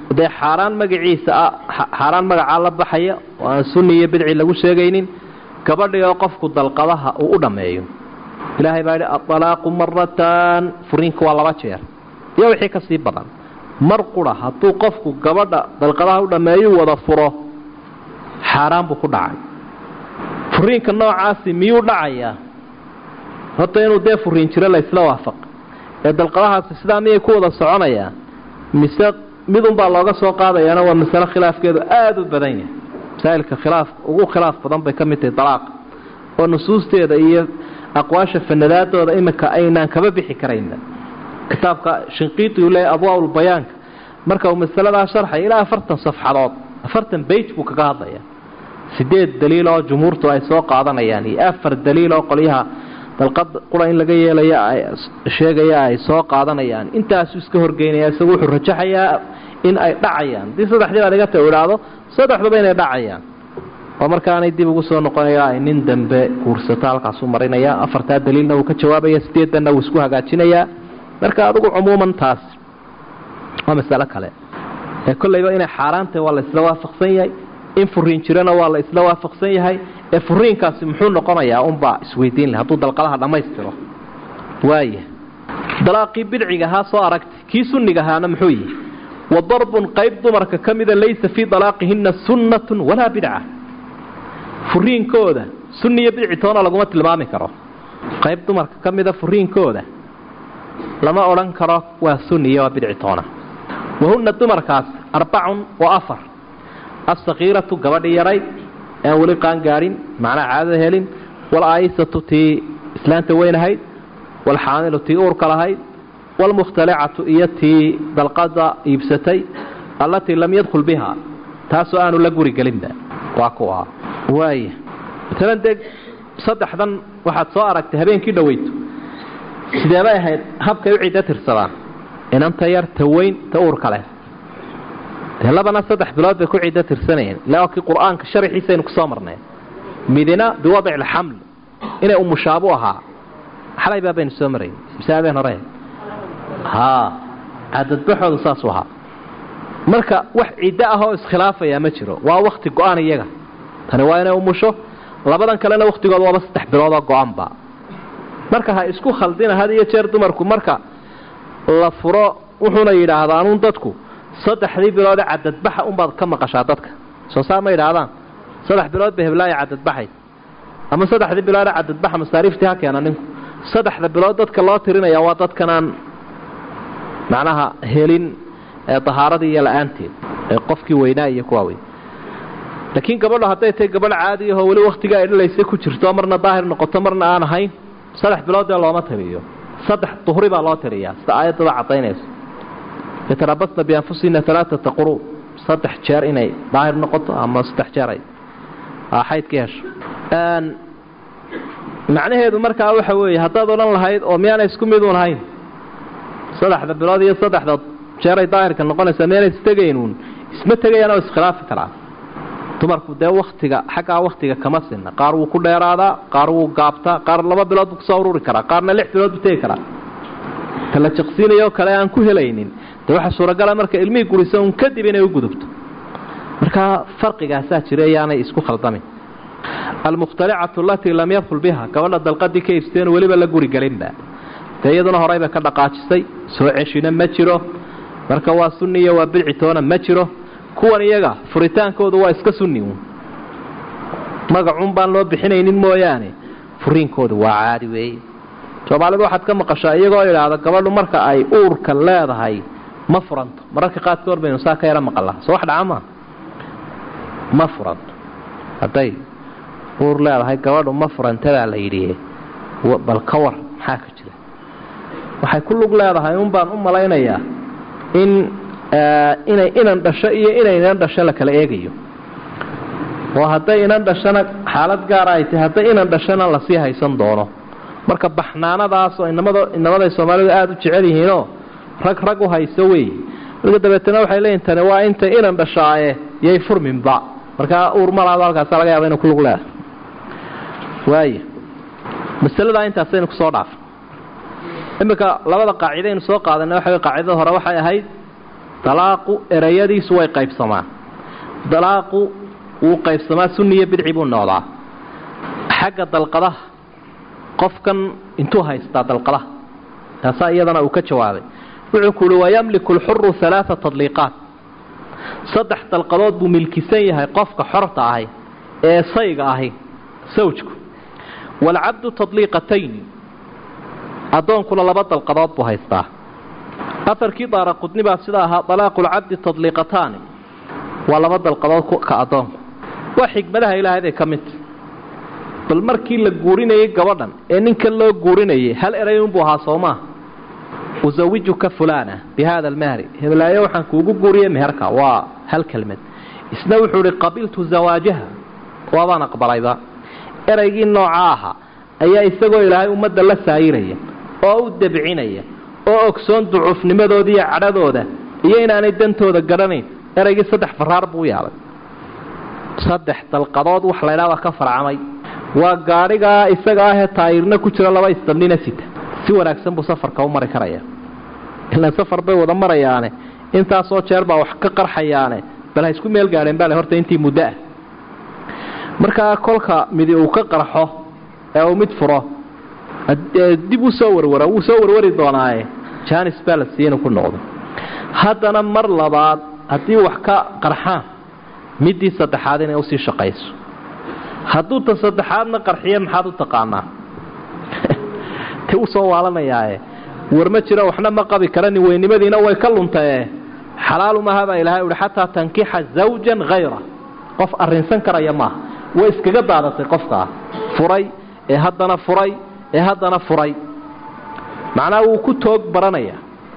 de xaaraan magaciisa xaaraan magaca la baxaya oo sunni iyo bidci lagu sheegaynin gabadhiyo qofku dalqadaha uu u dhameeyo ilaahay baa yidhi at-talaaqu marratan furiinku waa laba jeer iyo wixii ka sii badan mar qura hadduu qofku gabadha dalqadaha u dhameeyo wada furo xaaraan buu ku dhacay furiinka noocaasi miyuu dhacayaa horta inuu dee furiin jiro la isla waafaq ee dalqadahaasi sidaa miyay ku wada soconayaa mise midun baa looga soo qaadayaana waa masale khilaafkeedu aada u badan yahay masaa'ilka khilaaf ugu khilaaf badan bay ka mid tahay talaaq oo nusuusteeda iyo aqwaasha fanadaadooda iminka aynaan kaba bixi karayna kitaabka shinqiiti uu leeyahay abwaa'ul bayaanka marka uu masaladaa sharxay ilaa afartan safxadood afartan beyj buu kaga hadlayaa sideed daliil oo jumhuurtu ay soo qaadanayaan iyo afar daliil oo qolyaha dalqad qura in laga yeelaya ay sheegaya ay soo qaadanayaan intaas iska horgeynaya isagu wuxuu rajaxayaa in ay dhacayaan dii saddexdii aad iga taawiraado saddexduba inay dhacayaan oo markaanay dib ugu soo noqonaya ay nin dambe kuursata halkaas u marinaya afartaa daliilna uu ka jawaabaya sideedanna uu isku hagaajinayaa marka adigu cumuuman taas waa mas'alo kale ee kullayba inay xaaraantay waa la isla waafaqsan yahay in furiin jirana waa la isla waafaqsan yahay ee furiinkaasi muxuu noqonayaa unbaa isweydiin leh hadduu dalqadaha dhammaystiro waaya dalaaqii bidciga ahaa soo aragtay kii sunniga ahaana muxuu yihi wadarbun qayb dumarka ka mida laysa fii dalaaqihinna sunnatun walaa bidca furiinkooda sunni iyo bidci toona laguma tilmaami karo qayb dumarka ka mida furiinkooda lama odhan karo waa sunni iyo waa bidci toona wahunna dumarkaas arbacun wa afar الصغيرة قبل يريد أن ولي قان قارين معنى عادة هلين والآيسة تي إسلام توين هاي والحامل تي أورك لهاي والمختلعة إيتي بالقضاء إبستي التي لم يدخل بها تاسوان لقوري قلندا واقوها واي مثلا ديك صدح ذن واحد صارك تهبين كده ويتو سيدابا هاي هبك يعيدة ترسلان إن أنت ير توين تأورك له labana saddex bilood bay ku ciido tirsanayeen laakiin quraanka sharxiisa inuu soo marnay midina biwadac alhaml ina um mushaabaha xalay baa been soo maray misaabeen hore ha adad baxooda saas waha marka wax ciido ah oo iskhilaafaya ma jiro waa waqti go'aan iyaga tani waa inay umusho labadan kalena waqtigooda waa saddex bilood oo go'aan ba marka ha isku khaldina had iyo jeer dumarku marka la furo wuxuuna yiraahdaan un dadku saddexdii bilood cadad baxa un baad ka maqashaa dadka soo saama yiraahdaan saddex bilood bay heblaay cadad baxay ama saddexdii bilood cadad baxa masaariiftii ha keenan ninku saddexda bilood dadka loo tirinaya waa dadkanaan macnaha helin ee tahaaradii iyo la'aanteed ee qofkii weynaa iyo kuwa weyn laakiin gabadha hadday tahay gabadh caadi ah oo wali waqtiga ay dhalaysay ku jirto marna daahir noqoto marna aan ahayn saddex bilood ee looma tiriyo saddex duhri baa loo tiriyaa sida aayadda cadaynayso يتربصن بأنفسهن ثلاثة قروء صدح جار إني ظاهر نقطة أما صدح جاري حيث كيش أن معنى هذا مركز أول حوي هذا دولان الهيد وميانا يسكم يدون هاي صدح ذا بلادي صدح ذا جاري ظاهر كان نقول سمينا يستجينون اسمه تجينا وسخلاف ترى تمرك ده وقتك حكا وقتك كمسن قارو كل يرادا قارو قابتا قار لما بلاد بتصوروا كرا قارنا لح بلاد بتكرا كلا شخصين يو كلا ينكو هلينين waxa suuragal marka ilmihi gurisan kadib inay u gudubto marka farqigaas ah jireeyana isku khaldamin al-muqtali'atu allati lam yadkhul biha kawala dalqadi kaysteen waliba la guri galinba tayaduna horayba ka dhaqaajisay soo ceeshina ma jiro marka waa sunniyo waa bidci toona ma jiro kuwan iyaga furitaankoodu waa iska sunni magacuun baan loo bixinaynin mooyaane furiinkoodu waa caadi weey Soomaalidu waxaad ka maqashaa iyagoo ilaada gabadhu marka ay uurka leedahay ma furanto mararka qaad koor baynu saa ka yara maqalaa soo wax dhacama ma furanto haday uur leedahay gabadhu ma furantada la yidhi bal ka war maxaa ka jira waxay ku lug leedahay un baan u malaynayaa in inay inan dhasho iyo inaynan dhasho la kala eegayo oo haday inan dhashana xaalad gaar ah ay tahay haday inan dhashana la sii haysan doono marka baxnaanadaas oo inamada inamada Soomaalidu aad u jecel yihiin oo rag rag u hayso way marka dabeetana waxay leeyihiin tani waa inta inan dhashaaye yay furminba marka uur malaado halkaas laga yaabo inuu ku lug leeyahay way masalada intaas aynu ku soo dhaaf imika labada qaacido aynu soo qaadanay waxa qaacidada hore waxay ahayd dalaaqu erayadiisu way qaybsamaan dalaaqu wuu qaybsamaa sunniyo bidci buu noqdaa xagga dalqadaha qofkan intuu haystaa dalqadaha taasaa iyadana uu ka jawaabay wuxuu ku yidhi wayamliku alxuru halaaa tadliiqaat saddex dalqadood buu milkisan yahay qofka xorta ahi ee sayga ahi sawjku waalcabdu tadliiqatayn addoonkuna laba dalqadood buu haystaa afarkii daara qudni baa sida ahaa dalaaqu lcabdi tadliiqataani waa laba dalqadood ka addoonku waa xikmadaha ilaahay bay ka midta bal markii la guurinayay gabadhan ee ninkan loo guurinayay hal eray unbuu ahaa soo maaha usawijuka fulana bihada almahri hebelaayo waxaan kuugu guuriyey meherka waa hal kelmad isna wuxuu ihi qabiltu zawaajaha waabaan aqbalayba eraygii nooca aha ayaa isagoo ilaahay ummadda la saayiraya oo u dabcinaya oo ogsoon ducuufnimadooda iyo cadhadooda iyo inaanay dantooda garanayn eraygii saddex faraar buu yaalay saddex dalqadood wax la idhaahdaa ka farcamay waa gaadhigaa isaga ahee taayirna ku jiro laba istabnina sita si wanaagsan buu safarka u mari karaya ilaan safar bay wada marayaane intaasoo jeer baa wax ka qarxayaane bal ha isku meel gaadheen baa le horta intii muddo ah markaa kolka midi uu ka qarxo ee uu mid furo dib u soo warwara wuu soo warwari doonaaye jaanis baa la siiye inuu ku noqdo haddana mar labaad haddii wax ka qarxaan midii saddexaad inay usii shaqayso hadduu ta saddexaadna qarxiye maxaad u taqaanaa te u soo waalanayaae war ma jiro waxna ma qabi karani weynimadiina way ka luntaye xalaalu maaha baa ilaahay uhi xataa tankixa zawjan hayra qof arrinsan karaya maaha way iskaga daadatay qofkaa furay ee haddana furay ee haddana furay macnaha wuu ku toog baranaya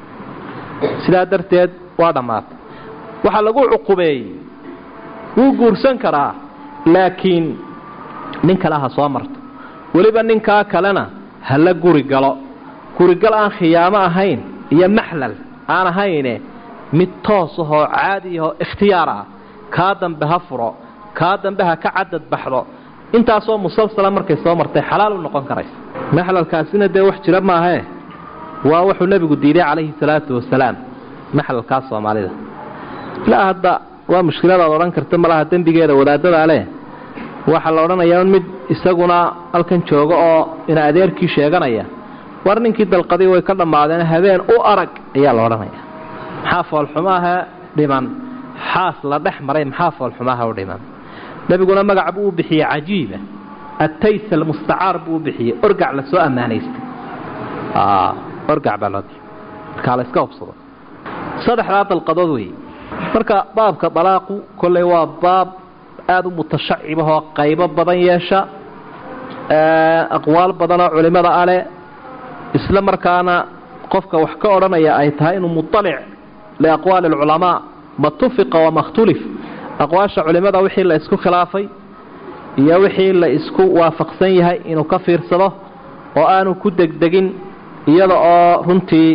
sidaa darteed waa dhammaatay waxaa lagu cuqubeeyey wuu guursan karaa laakiin nin kale ha soo marto weliba ninkaa kalena ha la guri galo gurigal aan khiyaamo ahayn iyo maxlal aan ahayne mid toos ahoo caadi ahoo ikhtiyaar ah kaa dambe ha furo kaa dambe ha ka cadad baxdo intaasoo musalsala markay soo martay xalaal u noqon karaysa maxlalkaasina dee wax jira maahee waa wuxuu nebigu diiday calayhi salaatu wasalaam maxlalkaas soomaalida ilaa hadda waa mushkiladaad odhan karta malaha dembigeeda wadaadadaa leh waxaa la odhanayaa mid isaguna halkan jooga oo ina adeerkii sheeganaya war ninkii dalqadii way ka dhammaadeen habeen u arag ayaa la odhanaya maxaa foolxumaaha dhiman xaas la dhex maray maxaa foolxumaaha u dhiman nebiguna magac buu u bixiyey cajiiba atays almustacaar buu u bixiyey orgac la soo ammaanaystay orgac baa loo markaa la iska hubsado saddexdaa dalqadood wey marka baabka dalaaqu kolley waa baab aada u mutashacibahoo qaybo badan yeesha aqwaal badanoo culimada ale isla markaana qofka wax ka odhanaya ay tahay inuu muطalic liaqwaali alculamaa matufiqa wamakhtalif aqwaasha culimada wixii la isku khilaafay iyo wixii la isku waafaqsan yahay inuu ka fiirsado oo aanu ku degdegin iyada oo runtii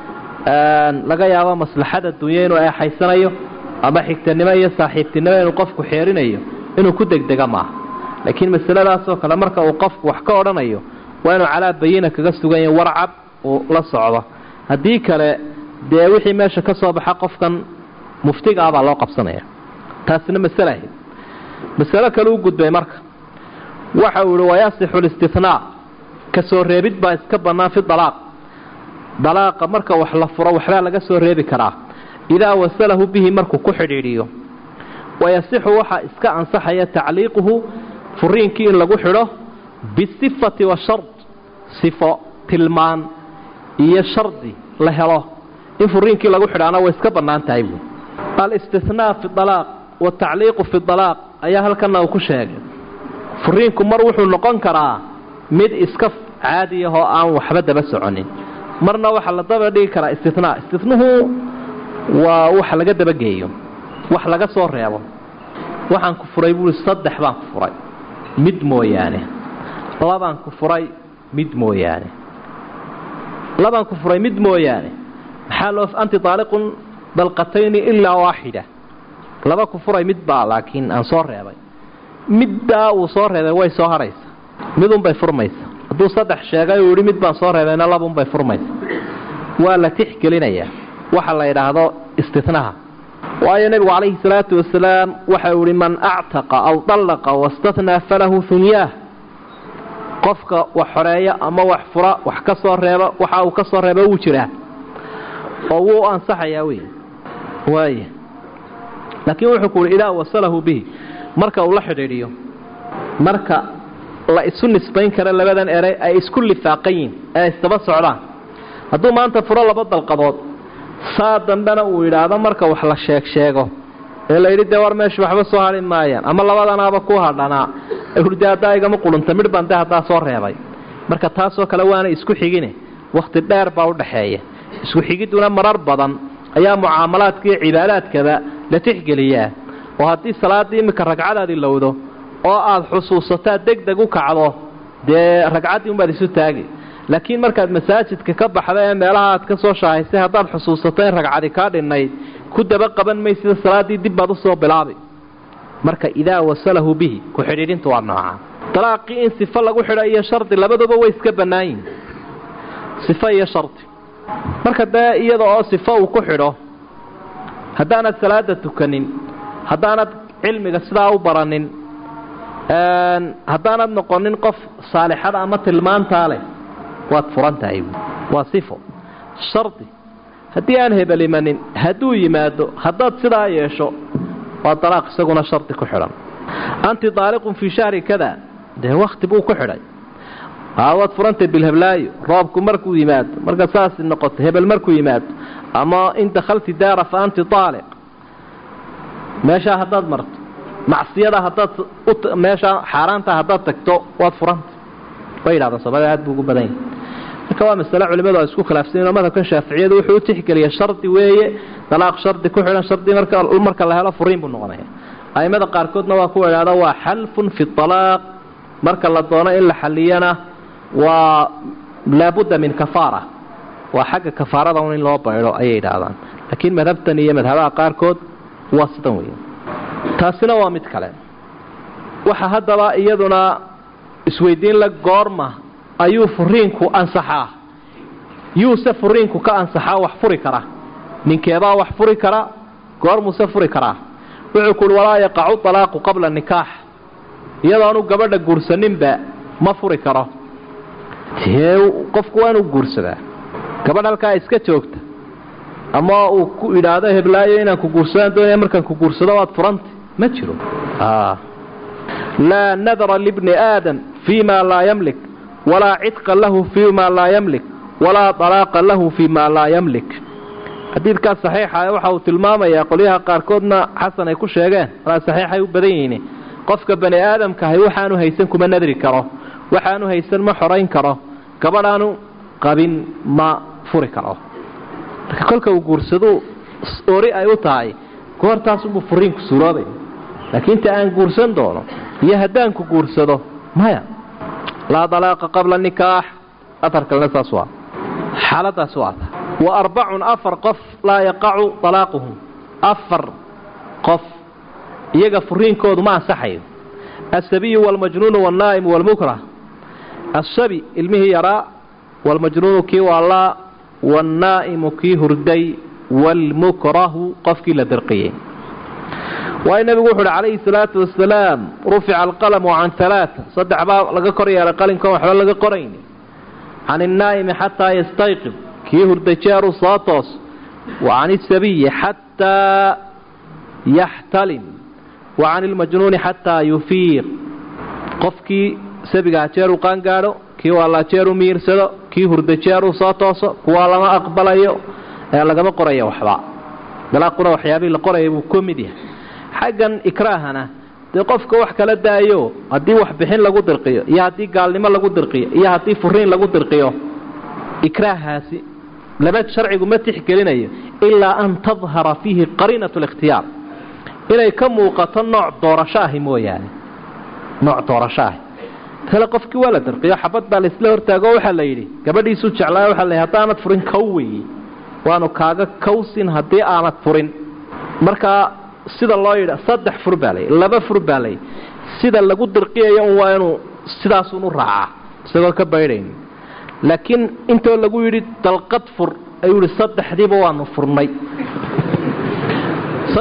laga yaabo maslaxada dunya inuu eexaysanayo ama xigtanimo iyo saaxiibtinimo inuu qofku xeerinayo inuu ku degdega maaha laakiin masaladaasoo kale marka uu qofku wax ka odhanayo waa inuu calaa bayina kaga sugan yahay warcab uu la socdo haddii kale dee wixii meesha ka soo baxa qofkan muftiga ah baa loo qabsanaya taasina masale ahayd masalo kale u gudbay marka waxa uu yihi wayasixu listinaa ka soo reebid baa iska bannaan fi dalaaq dalaaqa marka wax la furo waxbaa laga soo reebi karaa idaa wasalahu bihi markuu ku xidhiidhiyo wayasixu waxaa iska ansaxaya tacliiquhu furiinkii in lagu xidho bisifati washard sifo tilmaan iyo shardi la helo in furiinkii lagu xidhaana way iska bannaan tahay buui alistinaa fi dalaaq watacliiqu fi dalaaq ayaa halkana uu ku sheegay furiinku mar wuxuu noqon karaa mid iska caadi ahoo aan waxba daba soconin marna waxaa la daba dhigi karaa istinaa istinuhu waa wax laga dabageeyo wax laga soo reebo waxaan ku furay buui saddex baan ku furay mid mooyaane labaan ku furay mid mooyaane labaan ku furay mid mooyaane maxaa loo anti daaliqun dalqatayni ilaa waaxida laba ku furay mid baa laakiin aan soo reebay middaa uu soo reebay way soo haraysa midunbay furmaysa hadduu saddex sheegay uu yidhi mid baan soo reebayna labunbay furmaysa waa la tixgelinayaa waxa la yidhaahdo istithnaha waayo nabigu calayhi salaatu wasalaam waxa uu yidhi man actaqa aw dallaqa wastathnaa falahu hunyaah qofka wax xoreeya ama wax fura wax ka soo reeba waxa uu ka soo reeba wuu jiraa oo wuu ansaxayaa wey waaye laakiin wuxuu ku yidhi idaa wasalahu bihi marka uu la xidhiidhiyo marka la isu nisbayn kara labadan eray ay isku lifaaqayin ee isdaba socdaan hadduu maanta furo laba dalqadood saa dambena uu yidhaahdo marka wax la sheeg sheego ee la yidhi dee war meesha waxba soo hadhi maayaan ama labadanaaba ku hadhanaa de haddaa igama qulunta midh baan de haddaa soo reebay marka taasoo kale waana isku xigine wakhti dheer baa u dhaxeeya isku xigidduna marar badan ayaa mucaamalaadka iyo cibaadaadkaba la tixgeliyaa oo haddii salaaddii iminka ragcadaadii lowdo oo aad xusuusataa degdeg u kacdo dee ragcaddii unbaad isu taagi laakiin markaad masaajidka ka baxda ee meelaha aad ka soo shaahaysay haddaad xusuusato in ragcadi kaa dhinnayd ku daba qaban maysida salaaddii dib baad usoo bilaabi marka idaa wasalahu bihi ku xidhiidhintu waa nooca dalaaqii in sifo lagu xidho iyo shardi labaduba way iska bannaan yihin sifo iyo shardi marka dee iyada oo sifo uu ku xidho haddaanad salaada tukanin haddaanad cilmiga sidaa u baranin haddaanad noqonin qof saalixada ama tilmaantaa leh waad furan tahay waa sifo shardi haddii aan hebel imanin hadduu yimaado haddaad sidaa yeesho waa dalaaq isaguna shardi ku xidhan anti daaliqun fii shahri kada dee wakti buu ku xidhay waad furantay bilheblaayo roobku markuu yimaado marka saas noqoto hebel markuu yimaado ama in dakhalti daara fa anti daaliq meeshaa haddaad marto macsiyada haddaad meeshaa xaaraanta haddaad tagto waad furanta way yidhahdaan soomaalida aad buu ugu badan yahay marka waa masale culimadu ay isku khilaafsan oo madhabka shaaficiyadu wuxuu u tixgeliya shardi weeye dalaaq shardi ku xidhan shardi marka marka la helo furiin buu noqonaya aimada qaarkoodna waa ku yidhaahda waa xalfun fi talaaq marka la doono in la xaliyana waa laabudda min kafaara waa xagga kafaarada un in loo baydho ayay yidhaahdaan laakiin madhabtan iyo madhabaha qaarkood waa sidan weeye taasina waa mid kale waxa haddaba iyaduna isweydiin la goorma ayuu furiinku ansaxaa yuuse furiinku ka ansaxaa wax furi kara ninkeebaa wax furi kara goormuuse furi karaa wuxuu kuhi walaa yaqacu talaaqu qabla nikaax iyadoonu gabadha guursaninba ma furi karo qofku waa inuu guursadaa gabadh halkaa iska joogta ama uu ku idhaahdo heblaayo inaan ku guursadaan doonaya markaan ku guursado waad furanta ma jiro laa nadara libni aadam fii ma laa yamlik walaa cidqa lahu fii ma laa yamlik walaa dalaaqa lahu fii ma laa yamlik xadiidkaas saxiixa waxa uu tilmaamayaa qolyaha qaarkoodna xasan ay ku sheegeen walaa saxiixay u badan yihiin qofka bani aadamkahay waxaanu haysan kuma nadri karo waxaanu haysan ma xorayn karo gabadhaanu qabin ma furi karo marka kolka uu guursado ori ay u tahay goortaasubuu furiinku suuroobay laakiin inta aan guursan doono iyo haddaan ku guursado maya laa dalaaqa qabla nikaax afar kalena saas waa xaaladaas waa ta wa arbacun afar qof laa yaqacu dalaaquhum afar qof iyaga furiinkoodu ma ansaxayo asabiyu waalmajnuunu waalnaa'imu waalmukrah asabi ilmihii yaraa waalmajnuunu kii waalaa waalnaa'imu kii hurday waalmukrahu qofkii la dirqiyey waayo nabigu wuxu uhi calayhi salaatu wasalaam rufica alqalamu can alaaa saddex baa laga kor yeelay qalinkoon waxba laga qorayni can innaa'imi xataa yastayqib kii hurday jeeruu soo toos wa can isabiyi xataa yaxtalim wa can ilmajnuuni xataa yufiiq qofkii sabigaa jeeruu qaangaadho kii waalaa jeeruu miirsado kii hurday jeeruu soo tooso kuwaa lama aqbalayo ee lagama qorayo waxba dalaaquna waxyaabihii la qoraya buu ka mid yahay xaggan ikraahana dee qofka wax kala daayo haddii wax bixin lagu dirqiyo iyo haddii gaalnimo lagu dirqiyo iyo haddii furiin lagu dirqiyo ikraahaasi laba sharcigu ma tixgelinayo ilaa an tadhara fiihi qariinatu likhtiyaar inay ka muuqato nooc doorasho ahi mooyaane nooc doorasho ahi kale qofkii waa la dirqiyo xabad baa laisla hortaago waxaa la yidhi gabadhiisuu jeclaayo waxaa la yidhi haddaanad furin kow weeye waanu kaaga kawsin haddii aanad furin markaa sida loo yidha saddex fur baa lay laba fur baa lay sida lagu dirqiyayo un waa inuu sidaasuun u raacaa isagoo ka baydhayn laakiin intoo lagu yidhi dalqad fur ayuu yidhi saddexdiiba waanu furnay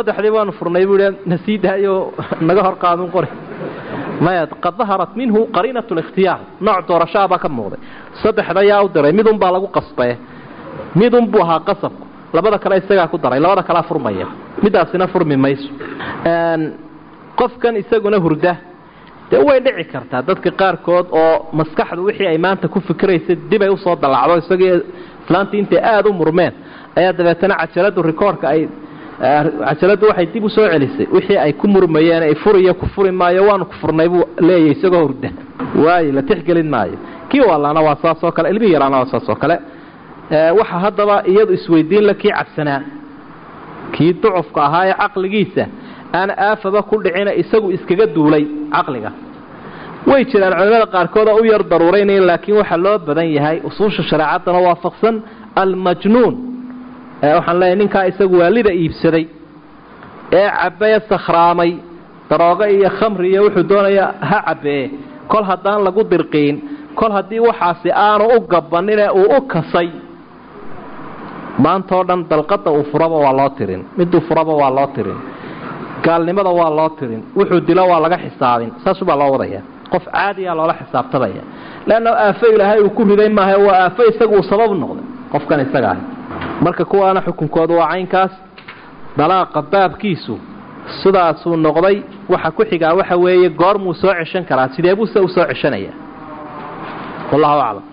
saddexdii baanu furnay buu yidhi nasiidaayo naga hor qaadun qori maya qad daharat minhu qariinatu likhtiyaar nooc doorashaa baa ka muuqday saddexda yaa u diray midun baa lagu qasbay midun buu ahaa qasabku labada kale isagaa ku daray labada kale furmaya midaasina furmi mayso qofkan isaguna hurda dee way dhici kartaa dadka qaarkood oo maskaxdu wixii ay maanta ku fikiraysay dib ay u soo dalacdo isagii islaantii intay aada u murmeen ayaa dabeetana cajaladu rikoorka ay cajaladu waxay dib u soo celisay wixii ay ku murmayeen ay furiyo ku furi maayo waanu ku furnay buu leeyahay isagoo hurda waayo la tixgelin maayo kii walaana waa saas oo kale ilmi yaraana waa saas oo kale waxa haddaba iyadu isweydiin la kii cabsanaa kii ducufka ahaa ee caqligiisa aan aafaba ku dhicina isagu iskaga duulay caqliga way jiraan culimada qaarkood oo u yar daruureynayeen laakiin waxa loo badan yahay usuusha shariicadana waafaqsan almajnuun ee waxaan leeyahay ninka isagu waalida iibsaday ee cabay sakhraamay darooga iyo khamri iyo wuxuu doonaya ha cabee kol hadaan lagu dirqiin kol hadii waxaasi aanu u gabanin ee uu u kasay maanta oo dhan dalqada uu furaba waa loo tirin miduu furaba waa loo tirin gaalnimada waa loo tirin wuxuu dilo waa laga xisaabin saas baa loo wadaya qof caadi ah loola xisaabtabaya laana aafay ilaahay uu ku riday maahay waa aafay isagu sabab noqday qofkan isaga ah marka kuwaana xukunkoodu waa caynkaas dalaaqa baabkiisu sidaas uu noqday waxa ku xiga waxa weeye goormuu soo ceshan karaa sidee buu soo ceshanaya wallahu a'lam.